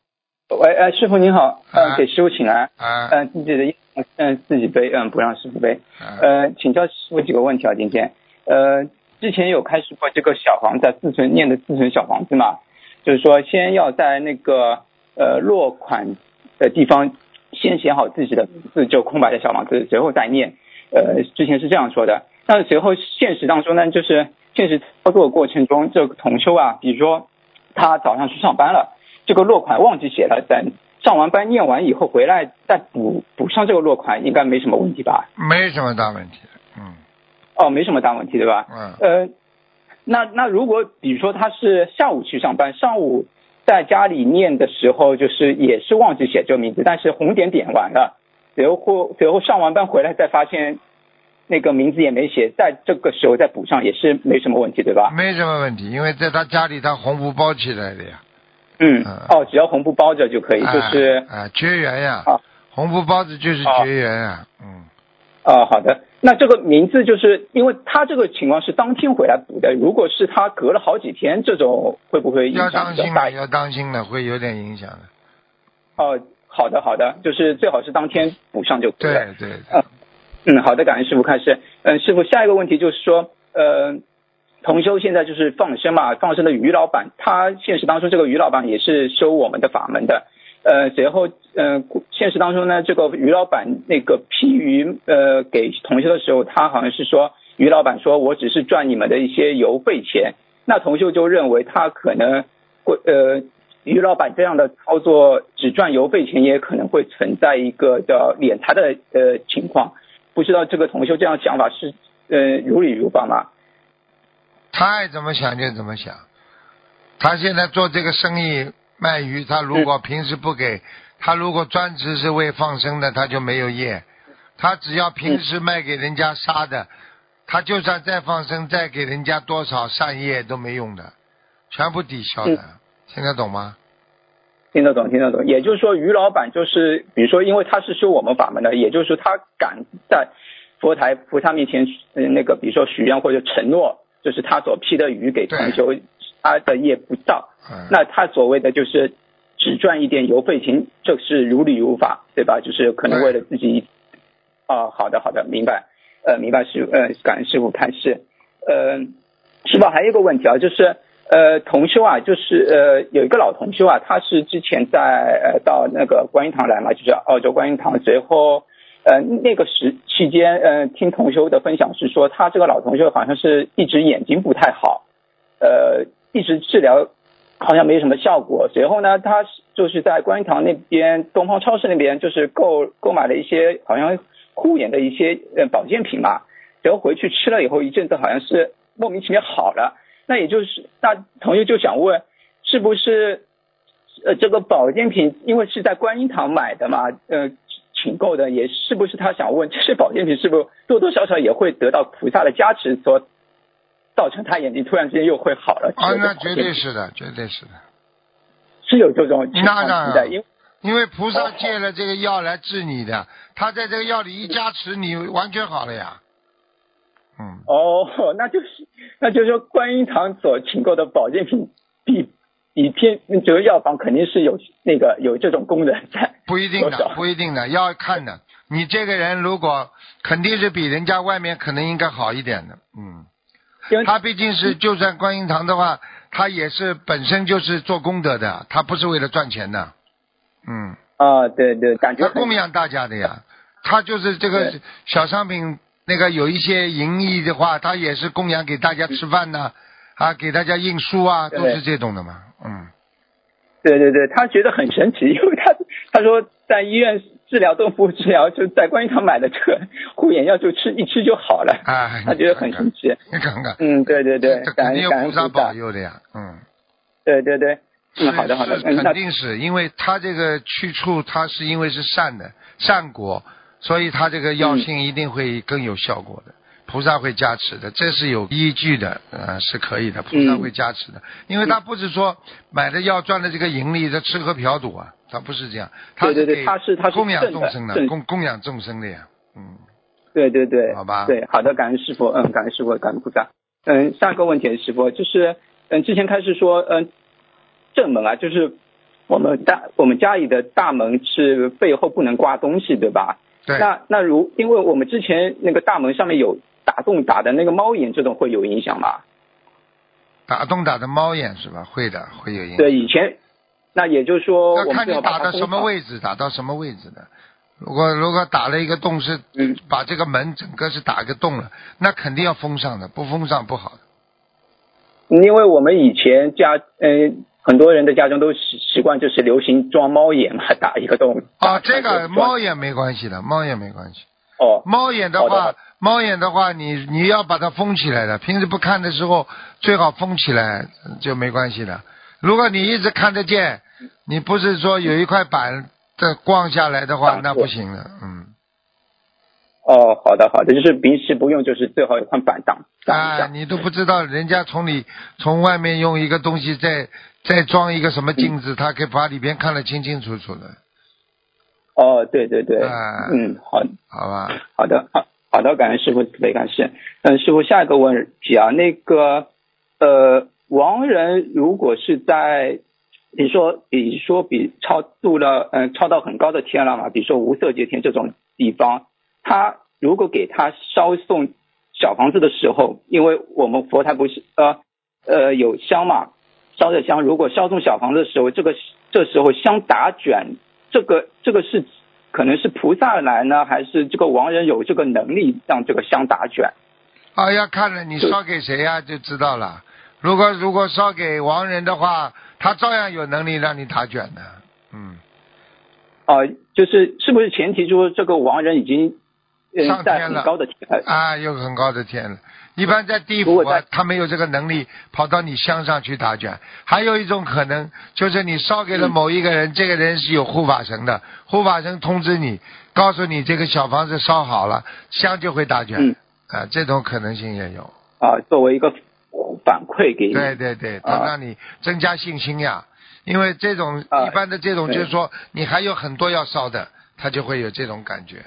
喂，师傅您好，给师傅请安，自己的自己背，不让师傅背，请教师傅几个问题啊，今天，之前有开始过这个小房子念的自存小房子嘛，就是说先要在那个落款的地方先写好自己的名字，就空白的小房子，随后再念，之前是这样说的，但是随后现实当中呢，就是现实操作过程中，这个同修啊，比如说他早上去上班了，这个落款忘记写了，在上完班念完以后回来再补上这个落款，应该没什么问题吧？ 没什么大问题。 没什么大问题对吧？那如果比如说他是下午去上班，上午在家里念的时候，就是也是忘记写这个名字，但是红点点完了，随后上完班回来再发现那个名字也没写，在这个时候再补上也是没什么问题对吧？ 没什么问题，因为在他家里他红布包起来的呀。 只要红布包着就可以，就是绝缘呀。红布包着就是绝缘呀。 好的。那这个名字就是因为他这个情况是当天回来补的，如果是他隔了好几天，这种会不会影响？ 要当心的，会有点影响的。好的，就是最好是当天补上就可以了。 对。 好的，感恩师傅开始。师傅下一个问题就是说，同修现在就是放生嘛，放生的于老板，他现实当中这个于老板也是收我们的法门的。随后现实当中呢，这个于老板那个批鱼给同修的时候，他好像是说于老板说我只是赚你们的一些邮费钱，那同修就认为他可能会于老板这样的操作只赚邮费钱，也可能会存在一个叫敛财的情况，不知道这个同修这样想法是如理如法吗？ 他爱怎么想就怎么想，他现在做这个生意卖鱼，他如果平时不给，他如果专职是为放生的，他就没有业。他只要平时卖给人家杀的，他就算再放生再给人家多少善业都没用的，全部抵消的。听得懂吗？ 听得懂。也就是说于老板就是比如说因为他是修我们法门的，也就是说他敢在菩萨面前那个比如说许愿或者承诺，就是他所批的鱼给同修，他的业不造，那他所谓的就是只赚一点邮费钱，这是如理如法对吧？就是可能为了自己好的明白感恩师父开示。师父还有一个问题啊，就是同修啊，就是有一个老同修啊，他是之前在到那个观音堂来嘛，就是澳洲观音堂，随后那个期间听同修的分享是说，他这个老同修好像是一直眼睛不太好，一直治疗好像没什么效果，随后呢他就是在观音堂那边东方超市那边就是购买了一些好像护眼的一些保健品嘛，然后回去吃了以后一阵子好像是莫名其妙好了，那也就是那同学就想问，是不是这个保健品因为是在观音堂买的嘛，请购的，也是不是他想问这些保健品是不是多多少少也会得到菩萨的加持，所造成他眼睛突然之间又会好了？ 那绝对是的， 是有这种情况的。 因为菩萨借了这个药来治你的，他在这个药里一加持，你完全好了呀。 那就是说观音堂所请购的保健品比这个药房肯定是有这种功能在。 不一定的，要看的。你这个人如果肯定是比人家外面可能应该好一点的。他毕竟是就算观音堂的话，他也是本身就是做功德的，他不是为了赚钱的。 对，感觉他供养大家的呀，他就是这个小商品那个有一些盈利的话，他也是供养给大家吃饭呢，给大家印书啊，都是这种的嘛。 对，他觉得很神奇，因为他说在医院治疗动物治疗，就在观音堂买的这个护眼药就一吃就好了。他觉得很神奇。 你看看。 对， 肯定有菩萨保佑的呀。 对。好的， 肯定是因为他这个去处，他是因为是善果，所以他这个药性一定会更有效果的，菩萨会加持的，这是有依据的，是可以的，菩萨会加持的，因为他不是说买的药赚了这个盈利，他吃喝嫖赌啊，他不是这样，他是给供养众生的，供养众生的呀。 对， 好吧， 对，好的，感恩师父，感恩师父，感恩菩萨。下一个问题，师父就是之前开始说正门啊，就是我们家里的大门是背后不能挂东西，对吧？ 对。 那因为我们之前那个大门上面有打洞打的那个猫眼，这种会有影响吗？ 打洞打的猫眼是吧？会的，会有影响。 对，以前那也就是说， 要看你打到什么位置，打到什么位置的。如果打了一个洞是，把这个门整个是打个洞了，那肯定要封上的，不封上不好的。 因为我们以前很多人的家中都习惯就是流行装猫眼嘛，打一个洞。 这个猫眼没关系的，猫眼没关系。猫眼的话，你要把它封起来的，平时不看的时候最好封起来就没关系的。如果你一直看得见，你不是说有一块板的光下来的话，那不行的。 好的，就是平时不用，就是最好有块板挡一下。 你都不知道人家从外面用一个东西再装一个什么镜子，他可以把里边看得清清楚楚的。 对， 好吧， 好的，感恩师父慈悲开示。师父下一个问题啊，那个亡人如果是在比如说超到很高的天了嘛，比如说无色界天这种地方，他如果给他烧送小房子的时候，因为我们佛台不是有香嘛，烧着香，如果烧送小房子的时候，这时候香打卷，这个是可能是菩萨来呢，还是这个亡人有这个能力让这个香打卷？ 要看了你烧给谁呀，就知道了。如果烧给亡人的话，他照样有能力让你打卷的。 是不是前提就是这个亡人已经上天了， 在很高的天了有很高的天了。一般在地府他没有这个能力跑到你香上去打卷。还有一种可能就是你烧给了某一个人，这个人是有护法神的，护法神通知你，告诉你这个小房子烧好了，香就会打卷。这种可能性也有。 作为一个反馈给你。 对，他让你增加信心呀。因为这种一般的这种就是说你还有很多要烧的，他就会有这种感觉。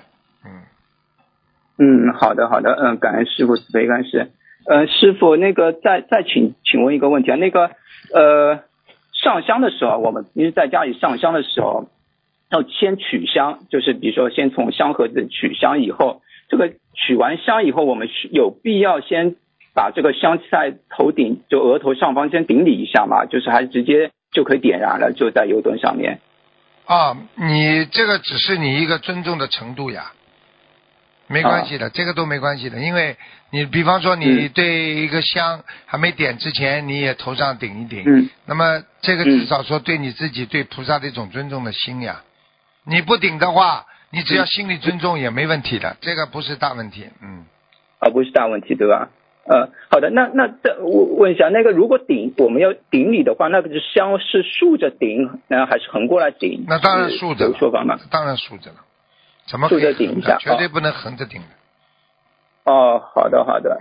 好的，感恩师父慈悲开示。师父那个再请问一个问题啊，那个上香的时候，我们平时在家里上香的时候要先取香，就是比如说先从香盒子取香以后，这个取完香以后，我们有必要先把这个香在头顶就额头上方先顶礼一下嘛，就是还是直接就可以点燃了，就在油灯上面。 你这个只是你一个尊重的程度呀，没关系的，这个都没关系的。因为你比方说你对一个香还没点之前，你也头上顶一顶，那么这个至少说对你自己对菩萨的一种尊重的心呀。你不顶的话，你只要心里尊重也没问题的，这个不是大问题。 不是大问题，对吧？好的，那我问一下，那个如果我们要顶礼的话，那个香是竖着顶还是横过来顶？ 那当然竖着了， 有说法吗？ 当然竖着了，怎么可以竖着顶一下？ 绝对不能横着顶的。 好的，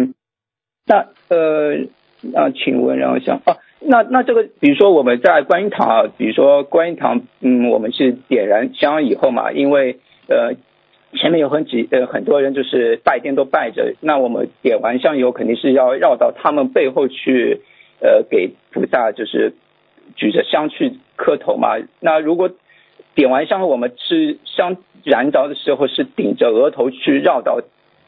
那请问，然后想那这个，比如说我们在观音堂比如说观音堂，我们是点燃香以后嘛，因为前面有很多人就是拜殿都拜着，那我们点完香以后肯定是要绕到他们背后去给菩萨就是举着香去磕头嘛。那如果点完香我们是香燃着的时候是顶着额头去绕到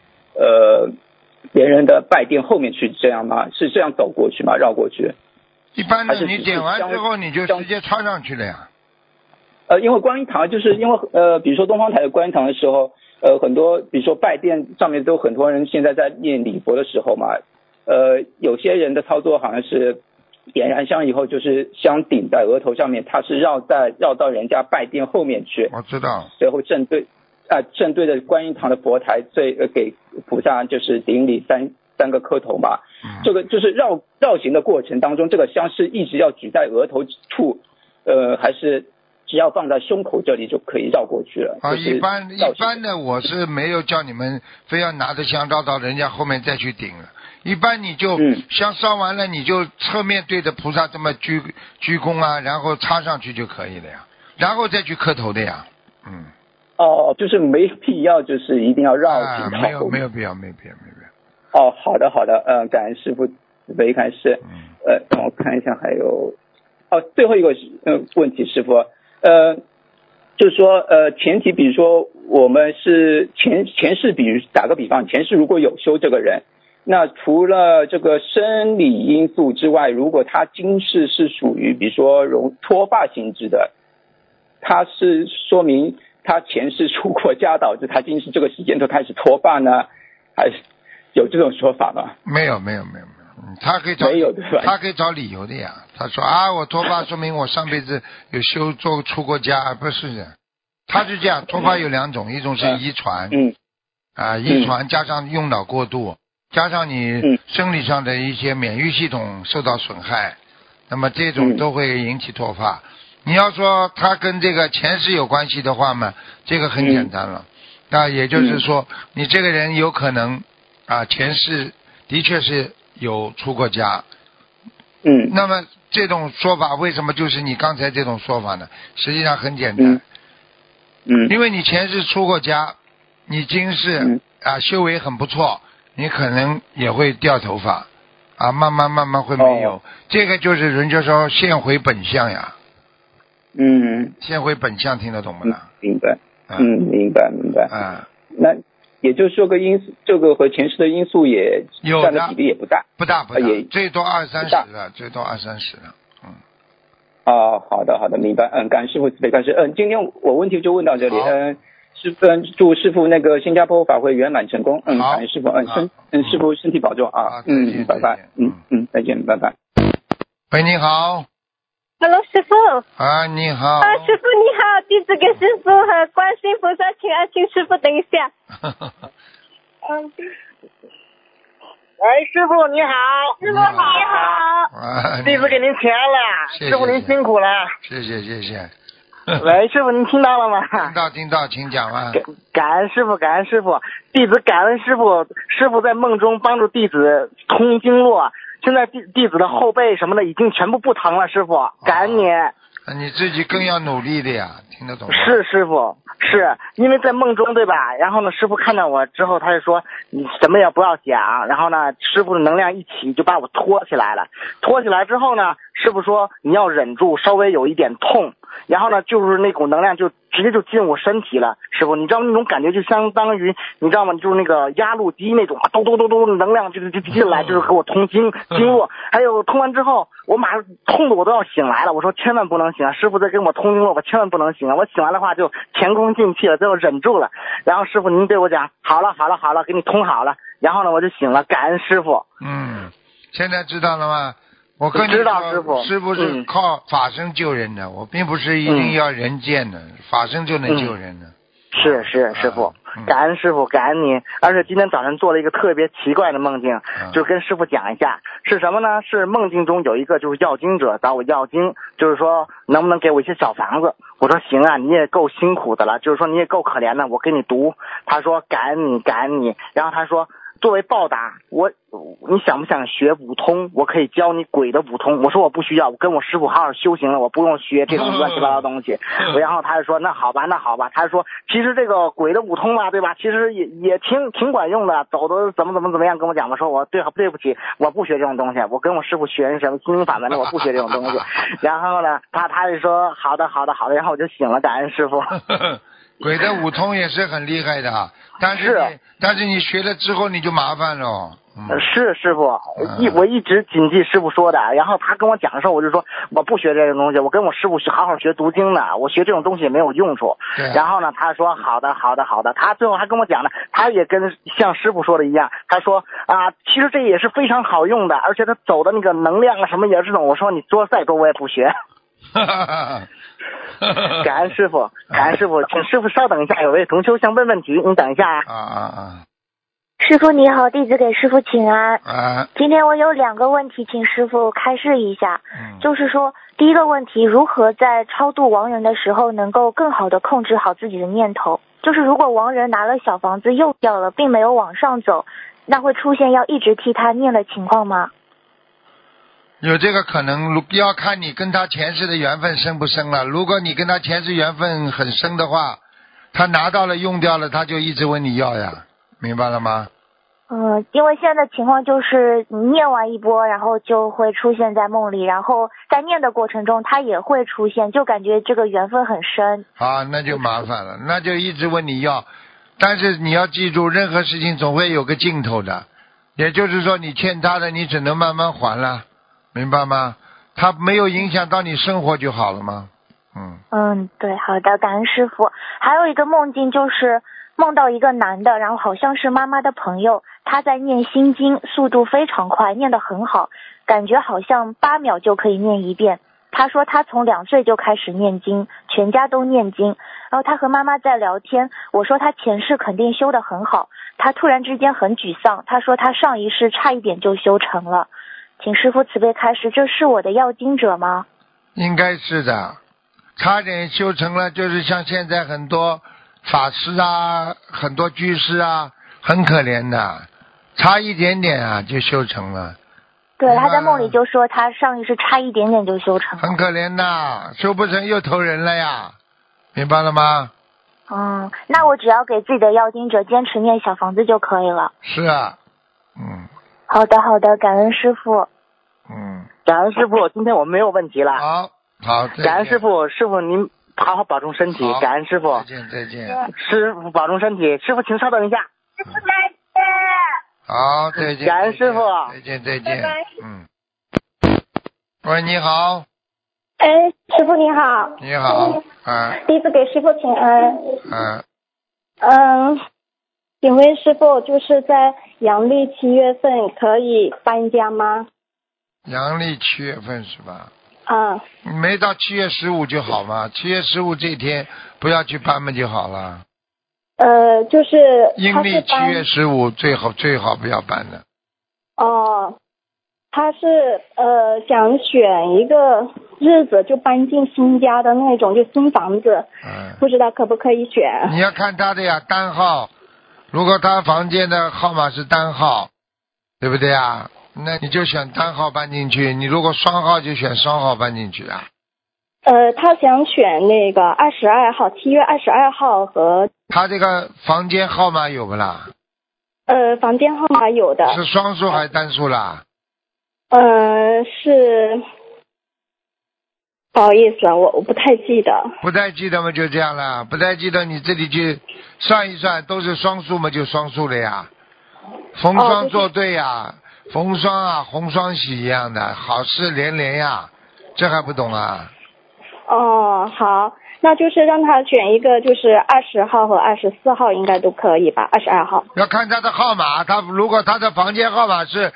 别人的拜殿后面去，这样吗？是这样走过去吗？绕过去？ 一般的你点完之后你就直接穿上去了呀。 因为观音堂就是因为比如说东方台的观音堂的时候，很多比如说拜殿上面都很多人现在在念礼佛的时候嘛，有些人的操作好像是点燃香以后就是香顶在额头上面，他是绕到人家拜殿后面去。 我知道。 最后正对着观音堂的佛台给菩萨就是顶礼三个磕头嘛。这个就是绕行的过程当中，这个香是一直要举在额头处，还是只要放在胸口这里就可以绕过去了？ 一般的我是没有叫你们非要拿着香绕到人家后面再去顶了。一般你就香烧完了，你就侧面对着菩萨这么鞠躬啊，然后插上去就可以了呀，然后再去磕头的呀。 就是没必要，就是一定要绕行到后面。 没有必要。 好的，感恩师父慈悲开示。让我看一下还有最后一个问题，师傅，就是说前提比如说我们是前世，比如打个比方，前世如果有修这个人，那除了这个生理因素之外，如果他今世是属于比如说脱发性质的，他是说明他前世出过家导致他今世这个时间都开始脱发呢，还是有这种说法吗？ 没有，他可以找理由的呀。他说我脱发说明我上辈子有出过家，不是的。他是这样，脱发有两种，一种是遗传，遗传加上用脑过度，加上你生理上的一些免疫系统受到损害，那么这种都会引起脱发。你要说他跟这个前世有关系的话嘛，这个很简单了。那也就是说，你这个人有可能前世的确是有出过家。那么这种说法为什么就是你刚才这种说法呢？实际上很简单。因为你前世出过家，你今世修为很不错，你可能也会掉头发慢慢会没有。这个就是人家说现回本相呀。现回本相听得懂吗？ 明白。明白。那也就是说这个和前世的因素也占的比例也不大， 也最多20-30了，最多20-30了。 好的，明白。感恩师父慈悲开示。今天我问题就问到这里。祝师父那个新加坡法会圆满成功。感恩师父。师父身体保重啊。拜拜。再见，拜拜。 喂，你好。 Hello， 师傅。 你好。 师傅你好，弟子给师傅和观世音菩萨请安，请师傅等一下。 喂，师傅你好。 师傅你好。 弟子给您请安了。师傅您辛苦了。 谢谢。 喂，师傅您听到了吗？ 听到，请讲啊。 感恩师傅，弟子感恩师傅在梦中帮助弟子通经络，现在弟子的后背什么的已经全部不疼了，师傅感恩你。 你自己更要努力的呀，听得懂吗？ 是师傅，是因为在梦中对吧？然后呢，师傅看到我之后，他就说你什么也不要讲，然后呢，师傅的能量一起就把我拖起来了。拖起来之后呢，师傅说你要忍住，稍微有一点痛，然后呢，就是那股能量就直接就进入我身体了。师傅，你知道那种感觉就相当于你知道吗？就是那个压路机那种咚咚咚咚能量就进来，就是给我通经络。还有通完之后，我马上痛的我都要醒来了。我说千万不能醒啊！师傅在跟我通经络，我千万不能醒啊！我醒来的话就前功尽弃了，最后忍住了。然后师傅您对我讲好了，给你通好了。然后呢我就醒了，感恩师傅。 现在知道了吗？我跟你知道师傅是靠法身救人的，我并不是一定要人见的，法身就能救人的。 是师傅，感恩师傅，感恩您。而且今天早上做了一个特别奇怪的梦境，就跟师傅讲一下是什么呢？是梦境中有一个就是要经者找我要经，就是说能不能给我一些小房子。我说行啊，你也够辛苦的了，就是说你也够可怜的，我给你读。他说感恩你，然后他说作为报答你想不想学五通？我可以教你鬼的五通。我说我不需要，我跟我师傅好好修行了，我不用学这种乱七八糟的东西。然后他就说那好吧，他说其实这个鬼的五通吧，对吧？其实也挺管用的，走的怎么样跟我讲。我说我对不起，我不学这种东西，我跟我师傅学什么心灵法门的，我不学这种东西。然后呢，他就说好的，然后我就醒了，感恩师傅。 鬼的五通也是很厉害的，但是你学了之后你就麻烦了。 是师傅，我一直谨记师傅说的。然后他跟我讲的时候，我就说我不学这种东西，我跟我师傅好好学读经的，我学这种东西也没有用处。然后呢，他说好的。他最后还跟我讲的，他也跟像师傅说的一样，他说其实这也是非常好用的，而且他走的那个能量什么也是这种。我说你说再多我也不学。感恩师傅，请师傅稍等一下，有位同修想问问题，你等一下啊。 师傅你好，弟子给师傅请安。今天我有2个问题，请师傅开示一下。就是说，第一个问题，如何在超度亡人的时候能够更好的控制好自己的念头？就是如果亡人拿了小房子又掉了，并没有往上走，那会出现要一直替他念的情况吗？ 有这个可能，要看你跟他前世的缘分深不深了。如果你跟他前世缘分很深的话，他拿到了用掉了，他就一直问你要呀，明白了吗？ 因为现在的情况就是你念完一波，然后就会出现在梦里，然后在念的过程中它也会出现，就感觉这个缘分很深。 啊，那就麻烦了，那就一直问你要，但是你要记住，任何事情总会有个尽头的，也就是说你欠他的你只能慢慢还了，明白吗？他没有影响到你生活就好了吗？ 对，好的，感恩师父。还有一个梦境就是梦到一个男的，然后好像是妈妈的朋友，他在念心经，速度非常快，念得很好，感觉好像8秒就可以念一遍。他说他从2岁就开始念经，全家都念经。然后他和妈妈在聊天，我说他前世肯定修得很好，他突然之间很沮丧，他说他上一世差一点就修成了。请师父慈悲开示，这是我的要经者吗？ 应该是的，差点修成了，就是像现在很多法师啊，很多居士啊，很可怜的，差一点点啊就修成了。 对，他在梦里就说他上一世差一点点就修成了。 很可怜的，修不成又投人了呀，明白了吗？ 那我只要给自己的要经者坚持念小房子就可以了。 是啊， 好的好的，感恩师父。 感恩师父，今天我们没有问题了。 好， 感恩师父，师父您好好保重身体，感恩师父。 再见。 师父保重身体，师父请稍等一下。师父再见。 好，再见。 感恩师父。 再见。喂，你好。 师父你好。 你好。 第一次给师父请安。请问师父，就是在阳历7月份可以搬家吗？ 阳历7月份是吧？没到7月15就好嘛，7月15这一天不要去搬嘛就好了。 就是阴历7月15最好不要搬的。 他是想选一个日子就搬进新家的那种，就新房子。不知道可不可以选？ 你要看他的呀，单号。如果他房间的号码是单号，对不对啊？那你就选单号搬进去，你如果双号就选双号搬进去啊。 他想选那个22号，7月22号和。 他这个房间号码有不啦？ 房间号码有的。 是双数还是单数啦？ 是。不好意思啊，我不太记得。 不太记得嘛，就这样了。不太记得你这里去算一算，都是双数嘛，就双数了呀。逢双作对呀，逢双啊，红双喜一样的，好事连连呀，这还不懂啊？ 好，那就是让他选一个，就是20号和24号应该都可以吧？22号。 要看他的号码，如果他的房间号码是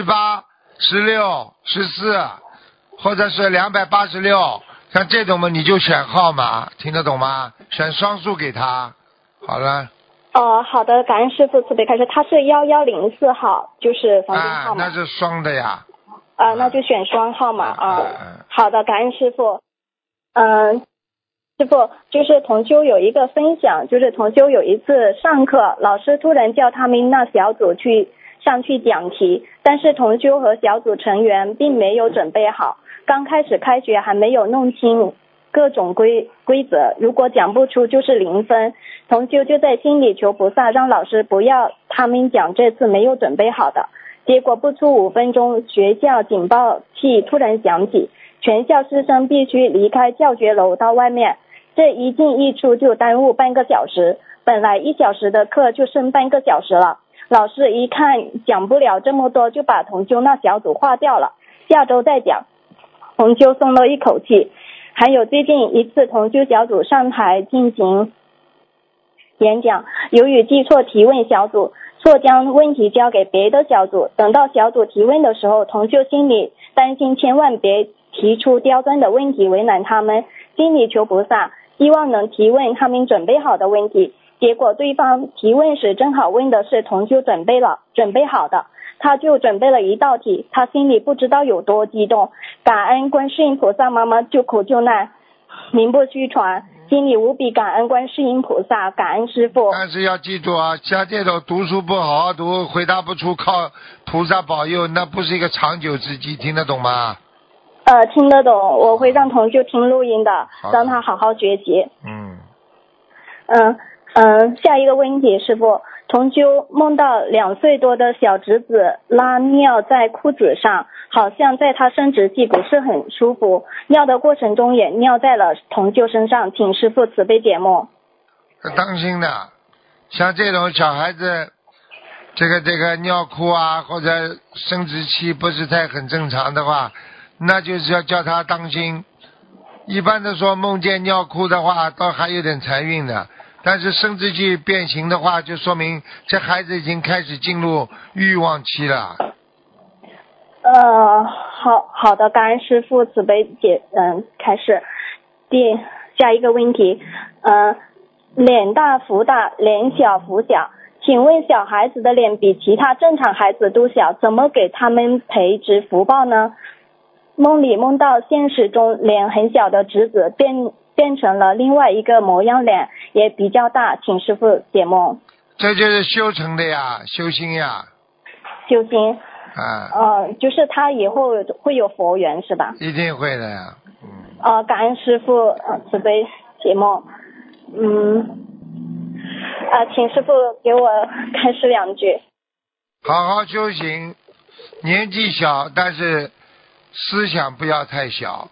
18、16、14。或者是286，像这种嘛，你就选号码，听得懂吗？选双数给他，好了。 好的，感恩师父慈悲开示。他是1104号，就是房间号码。 那是双的呀。 那就选双号码好的，感恩师父。师父，就是同修有一个分享，就是同修有一次上课，老师突然叫他们那小组上去讲题，但是同修和小组成员并没有准备好。刚开始开学还没有弄清各种规则，如果讲不出就是0分。同修就在心里求菩萨，让老师不要他们讲这次没有准备好的。结果不出5分钟，学校警报器突然响起，全校师生必须离开教学楼到外面，这一进一出就耽误半个小时，本来1小时的课就剩半个小时了。老师一看讲不了这么多，就把同修那小组划掉了，下周再讲。同修松了一口气。还有最近一次同修小组上台进行演讲，由于记错提问小组，错将问题交给别的小组，等到小组提问的时候，同修心里担心千万别提出刁钻的问题为难他们，心里求菩萨，希望能提问他们准备好的问题。结果对方提问时正好问的是同修准备好的，他就准备了一道题，他心里不知道有多激动，感恩观世音菩萨妈妈救苦救难，名不虚传，心里无比感恩观世音菩萨，感恩师父。 但是要记住啊，像这种读书不好好读，回答不出，靠菩萨保佑，那不是一个长久之计，听得懂吗？ 听得懂，我会让同修听录音的，让他好好学习。下一个问题，师父， 同修梦到2岁多的小侄子拉尿在裤子上，好像在他生殖器不是很舒服，尿的过程中也尿在了同修身上，请师父慈悲解梦。 当心的，像这种小孩子这个尿裤啊或者生殖器不是太很正常的话，那就是要叫他当心。一般的说梦见尿裤的话倒还有点财运的，但是生殖器变形的话就说明这孩子已经开始进入欲望期了。 好的，感恩师父慈悲开始。下一个问题，脸大福大，脸小福小，请问小孩子的脸比其他正常孩子都小，怎么给他们培植福报呢？梦里梦到现实中脸很小的侄子变成了另外一个模样，脸也比较大，请师父解梦。 这就是修成的呀，修心呀。 修心就是他以后会有佛缘是吧？ 一定会的呀。 感恩师父慈悲解梦。请师父给我开示2句。 好好修行，年纪小但是思想不要太小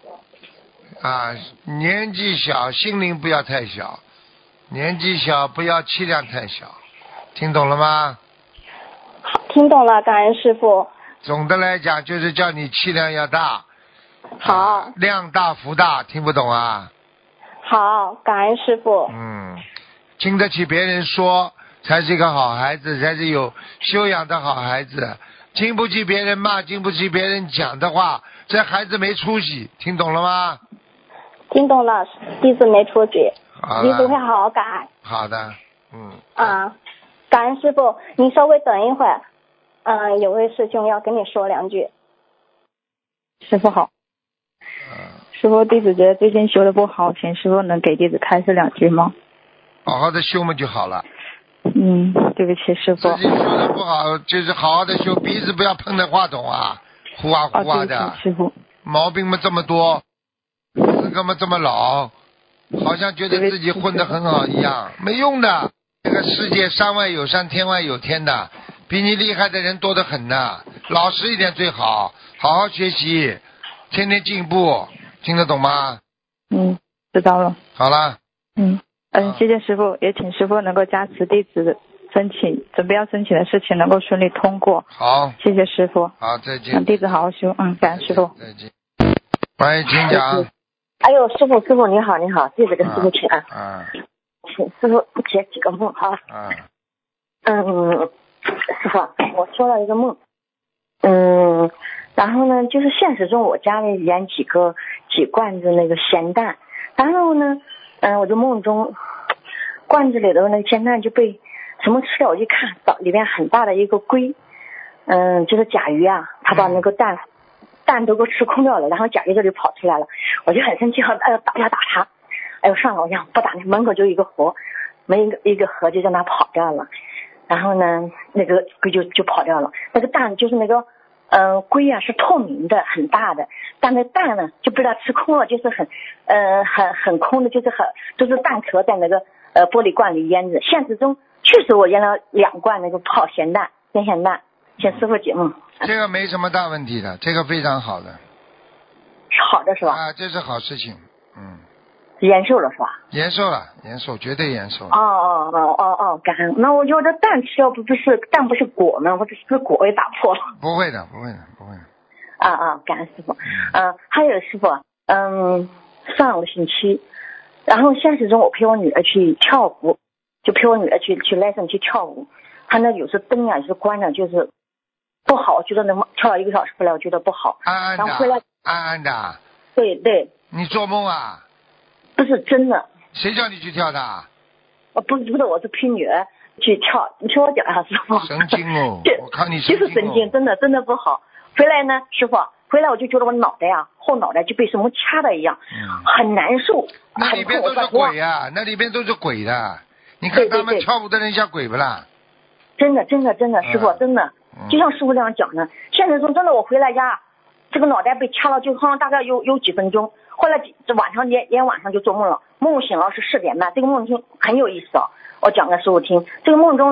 年纪小心灵不要太小，年纪小不要气量太小，听懂了吗？ 好，听懂了，感恩师父。 总的来讲就是叫你气量要大。 好， 量大福大，听不懂啊？ 好，感恩师父。 经得起别人说才是一个好孩子，才是有修养的好孩子。经不起别人骂，经不起别人讲的话，这孩子没出息，听懂了吗？ 听懂了，弟子没出息，弟子会好好改。 好的， 感恩师父，您稍微等一会儿，有位师兄要跟你说2句。 师父好。师父，弟子觉得最近修的不好，请师父能给弟子开示2句吗？ 好好的修嘛就好了。 对不起师父。 自己修的不好，就是好好的修，鼻子不要碰着话筒啊，呼啊呼啊的。 对不起师父。 毛病嘛这么多，资格嘛这么老，好像觉得自己混得很好一样，没用的。这个世界山外有山，天外有天的，比你厉害的人多得很的。老实一点最好，好好学习，天天进步，听得懂吗？ 知道了。 好了。 谢谢师父，也请师父能够加持弟子准备要申请的事情能够顺利通过。 好， 谢谢师父。 好，再见。 让弟子好好修。感恩师父。 再见。喂，请讲。 哎呦，师父你好，弟子跟师父请安。请师父解几个梦哈。师父，我做了一个梦。然后呢，就是现实中我家里养几罐子那个咸蛋，然后呢，我就梦中罐子里的那个咸蛋就被什么吃掉，我一看到里面很大的一个龟，就是甲鱼啊，它把那个蛋都给吃空掉了，然后甲鱼这里跑出来了，我就很生气，打它，算了，我想不打你，门口就一个河，一个河就让它跑掉了，然后呢，那个龟就跑掉了，那个蛋就是那个。龟啊是透明的，很大的，但那蛋呢就被它吃空了，就是很空的，就是都是蛋壳在那个玻璃罐里腌着。现实中确实我腌了2罐那个泡咸蛋，腌咸蛋，请师父解梦。 这个没什么大问题的，这个非常好的。 好的是吧？ 这是好事情。 延寿了是吧？ 延寿，绝对延寿。 感恩。那我觉得蛋吃掉蛋不是果吗？我这是果也打破了。 不会的。 感恩师父。还有师父，上个星期，然后现实中我陪我女儿去跳舞，就陪我女儿去lesson去跳舞，她那有时灯啊就是关了，就是不好，我觉得能跳了1个小时回来，我觉得不好。 暗然后回来。 暗的。 对。 你做梦啊？ 不是真的。 谁叫你去跳的？ 不是，我是陪女儿去跳。你听我讲一下，师傅。 神经哦！我看你就是神经，真的不好。回来呢，师傅，我就觉得我脑袋啊，后脑袋就被什么掐的一样，很难受。 那里边都是鬼啊！那里边都是鬼的。你看他们跳舞的人像鬼不啦？ 真的，师傅，真的，就像师傅这样讲的。现实中真的，我回来家，这个脑袋被掐了，就好像大概有几分钟。后来这晚上连晚上就做梦了，梦醒了是4点半，这个梦境很有意思啊，我讲给师傅听。这个梦中呢，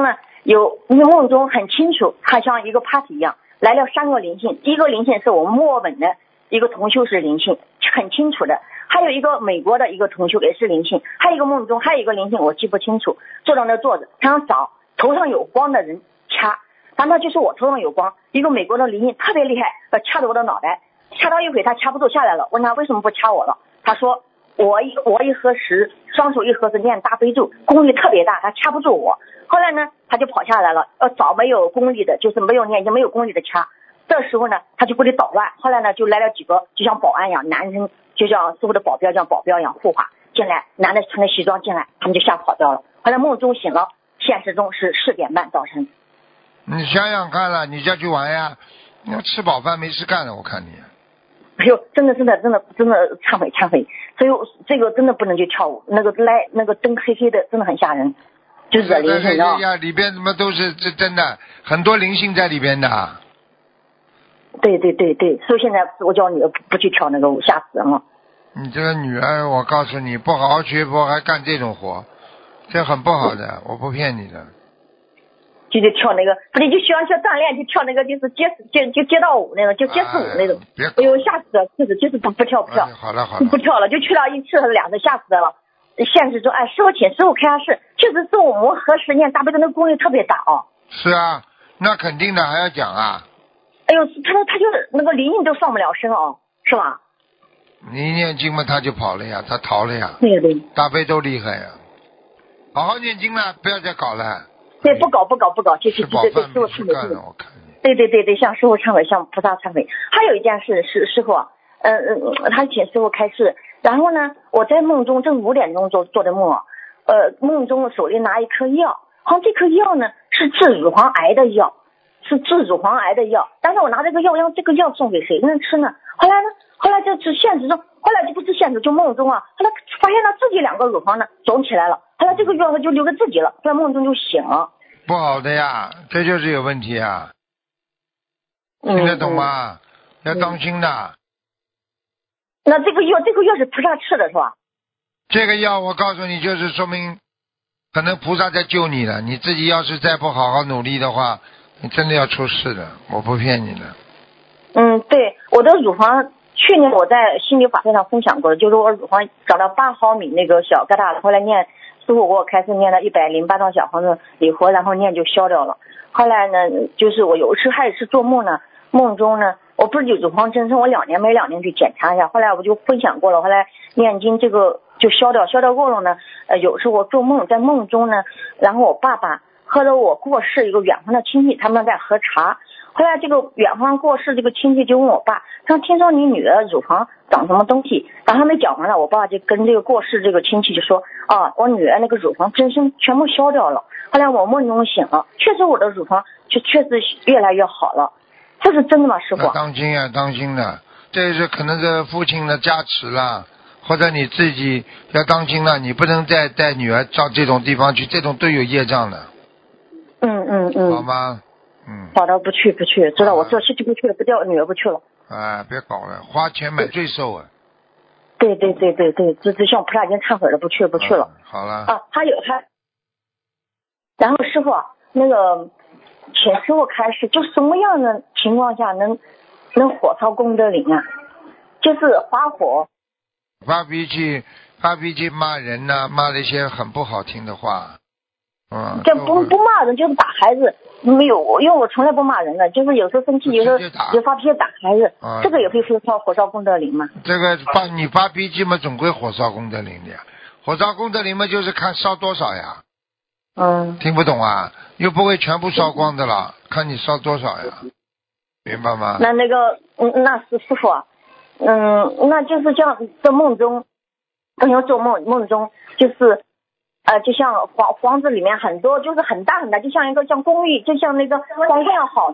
因为梦中很清楚，它像一个 party 一样，来了3个灵性。第一个灵性是我们墨尔本的一个同修是灵性，很清楚的。还有一个美国的一个同修也是灵性，还有一个梦中还有一个灵性我记不清楚，坐到那坐着，他想找头上有光的人掐，难道就是我头上有光？一个美国的灵性特别厉害，掐着我的脑袋，掐到一会他掐不住下来了，问他为什么不掐我了？他说我一合十，双手一合十念大悲咒，功力特别大，他掐不住我。后来呢，他就跑下来了，找没有功力的，就是没有念经没有功力的掐。这时候呢，他就不得捣乱。后来呢，就来了几个就像保安一样，男人就像师傅的保镖，像保镖一样护法进来，男的穿着西装进来，他们就吓跑掉了。后来梦中醒了，现实中是4点半早晨。 你想想看了，你就去玩呀，你要吃饱饭没事干了，我看你。 哎呦，真的忏悔，所以这个真的不能去跳舞，那个灯黑黑的，真的很吓人，就惹灵性呀，里边怎么都是这真的很多灵性在里边的。 对，所以现在我叫女儿不去跳那个舞，吓死人了。 你这个女儿，我告诉你，不好好学佛还干这种活，这很不好的，我不骗你的。 就跳那个，不对，就喜欢去锻炼，就跳那个就是街道舞那种，就街舞那种。哎呦，吓死了，就是不跳。 好了， 不跳了，就去了1次还是2次，吓死了。现实中，师傅请师傅开下示，确实是我们合十念大悲咒那个功力特别大哦。 是啊，那肯定的，还要讲啊。 哎呦，他就是那个灵性都上不了身哦，是吧？ 你一念经嘛，他就跑了呀，他逃了呀。 对， 大悲咒厉害呀，好好念经了，不要再搞了。 对，不搞，谢谢师傅忏悔。对，向师傅忏悔，向菩萨忏悔。还有一件事是师傅，他请师傅开示，然后呢，我在梦中正5点钟做的梦，梦中手里拿一颗药，好像这颗药呢是治乳房癌的药，但是我拿这个药让这个药送给谁能吃呢？后来就是现实中，后来就不是现实，就梦中啊，后来发现他自己2个乳房呢肿起来了，后来这个药他就留给自己了，后来梦中就醒了。 不好的呀，这就是有问题啊，听得懂吗？要当心的。 那这个药是菩萨吃的是吧？ 这个药我告诉你，就是说明可能菩萨在救你了，你自己要是再不好好努力的话，你真的要出事的，我不骗你的。 对，我的乳房去年我在心理法会上分享过的，就是我乳房长到8毫米那个小疙瘩了，后来念师傅给我开始念了108张小房子礼佛，然后念就消掉了。后来呢，就是我有一次还有一次做梦呢，梦中呢，我不是有乳房增生，我每2年去检查一下，后来我就分享过了，后来念经这个就消掉过了呢。有时候我做梦，在梦中呢，然后我爸爸和了我过世一个远方的亲戚，他们在喝茶。后来这个远方过世这个亲戚就问我爸，他说听说你女儿乳房长什么东西，然后还没讲完了，我爸就跟这个过世这个亲戚就说，我女儿那个乳房增生全部消掉了。后来我梦中醒了，确实我的乳房就确实越来越好了，这是真的吗，师傅？ 当心啊，当心的，这是可能是父亲的加持了，或者你自己要当心了，你不能再带女儿到这种地方去，这种都有业障的。好吗？ 好的，不去，知道我这事情不去了，不掉女儿不去了。 别搞了，花钱买罪受啊！ 对，这向菩萨已经忏悔了，不去了。 好了。 还有然后师傅那个，请师傅开示，就什么样的情况下能火烧功德林啊？就是发火、 发脾气骂人呐，骂了一些很不好听的话。 这不骂人，就是打孩子。没有，因为我从来不骂人的，就是有时候生气，有时候就发脾气打孩子，这个也会火烧功德林吗？ 这个你发脾气嘛，总归火烧功德林的呀。火烧功德林嘛，就是看烧多少呀。听不懂啊？又不会全部烧光的了，看你烧多少呀，明白吗？ 那个，那是师傅，那就是像在梦中，朋友做梦中就是。就像房子里面很多，就是很大，就像一个像公寓，就像那个房间好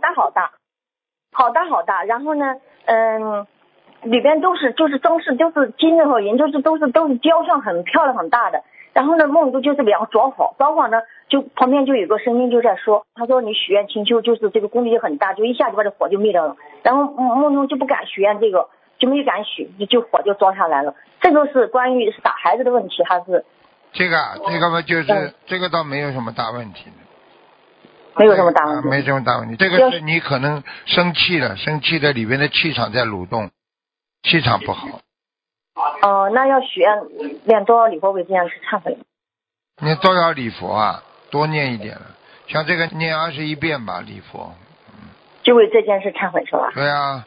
大。然后呢，里边都是就是装饰，就是金和银，都是雕像很漂亮很大的。然后呢，梦中就是比方着火呢，就旁边就有个声音就在说，他说你许愿清修，就是这个功力就很大，就一下就把这火就灭掉了。然后梦中就不敢许愿这个，就没敢许，就火就装下来了。这个是关于打孩子的问题还是？ 这个嘛，就是这个倒没有什么大问题的。 没有什么大问题。 没什么大问题，这个是你可能生气了，生气的里面的气场在蠕动，气场不好。 那要许愿念多少礼佛为这样去忏悔？ 念多少礼佛啊？多念一点了，像这个念21遍吧，礼佛。 就为这件事忏悔是吧？ 对啊。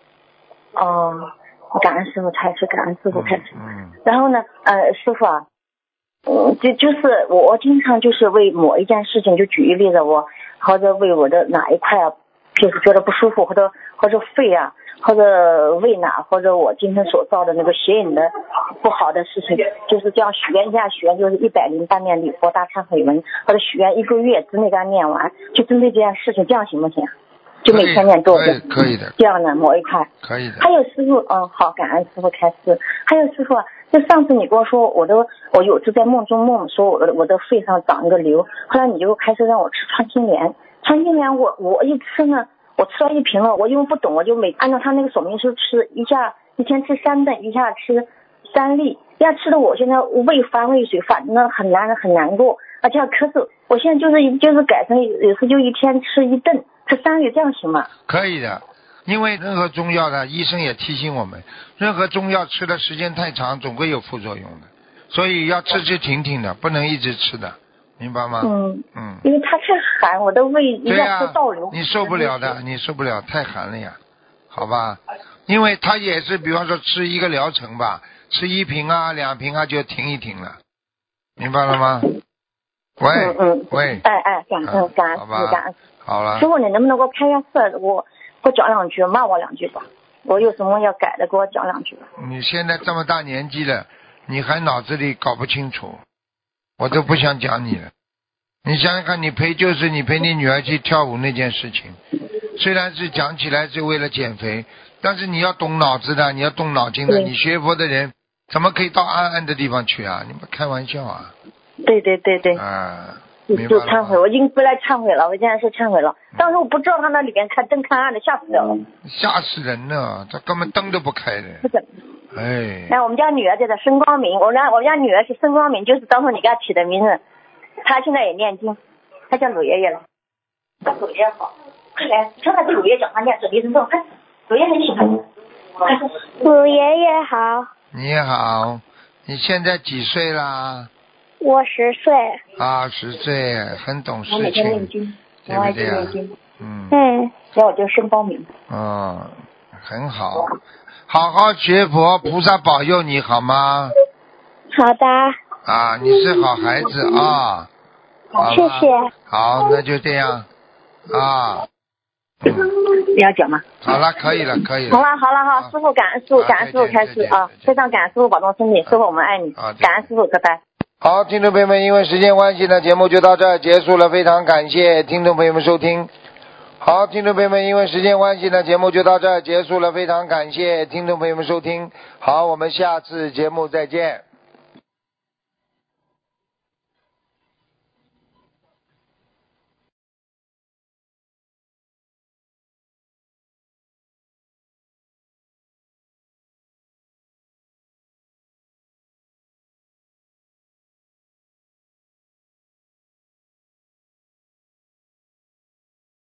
感恩师父开示，感恩师父开示。然后呢，师父啊，就是我经常就是为某一件事情，就举一例子，我或者为我的哪一块啊，就是觉得不舒服，或者肺啊，或者胃哪，或者我今天所造的那个邪淫的不好的事情，就是这样许愿一下，许愿就是108念礼佛大忏悔文，或者许愿1个月之内给他念完，就针对这件事情，这样行不行？就每天念多遍， 可以的。 这样的某一块可以的。 还有师傅，好，感恩师傅开示。还有师傅，就上次你跟我说我有次在梦中梦说我的肺上长一个瘤，后来你就开始让我吃穿心莲。穿心莲我一吃呢，我吃了1瓶了，我因为不懂，我就按照他那个说明书吃，一天吃3顿，一下吃3粒，这样吃的我现在胃反胃水，反正很难过，而且咳嗽。我现在就是改成有时就一天吃1顿。吃3粒这样行吗？ 可以的，因为任何中药呢，医生也提醒我们，任何中药吃的时间太长，总归有副作用的，所以要吃停的，不能一直吃的，明白吗？因为它太寒，我的胃一下子倒流。你受不了的，你受不了，太寒了呀，好吧？因为它也是，比方说吃一个疗程吧，吃1瓶啊、2瓶啊就停一停了，明白了吗？喂，感恩。好了， 师傅，你能不能给我开一下示？我讲2句，骂我2句吧。我有什么要改的，给我讲2句吧。 你现在这么大年纪了，你还脑子里搞不清楚，我都不想讲你了。你想想看，你陪你女儿去跳舞那件事情，虽然是讲起来是为了减肥，但是你要动脑子的，你要动脑筋的。你学佛的人怎么可以到暗暗的地方去啊？你们开玩笑啊？ 对。就忏悔，我已经回来忏悔了，我现在是忏悔了。当时我不知道他那里边看灯看暗的，吓死人了。 吓死人了，他根本灯都不开的。 不是。那我们家女儿叫做申光明，我们家女儿是申光明，就是当初你给她起的名字。她现在也念经，她叫鲁爷爷了。鲁爷爷好，快来，看看这鲁爷讲话念，准备是这种，看鲁爷很喜欢。 鲁爷爷好。 你好，你现在几岁啦？ 我10岁。 10岁，很懂事情。 我每天念经， 对不对啊？ 叫我叫申光明。 很好，好好学佛，菩萨保佑你好吗？ 好的。 你是好孩子啊。 谢谢。 好，那就这样你要讲吗？ 好了，可以了。 好，师父感恩师父开示啊，非常感恩师父保重身体，师父我们爱你，感恩师父，拜拜。 好，听众朋友们，因为时间关系呢，节目就到这儿结束了，非常感谢听众朋友们收听。好，听众朋友们，因为时间关系呢，节目就到这儿结束了，非常感谢听众朋友们收听。好，我们下次节目再见。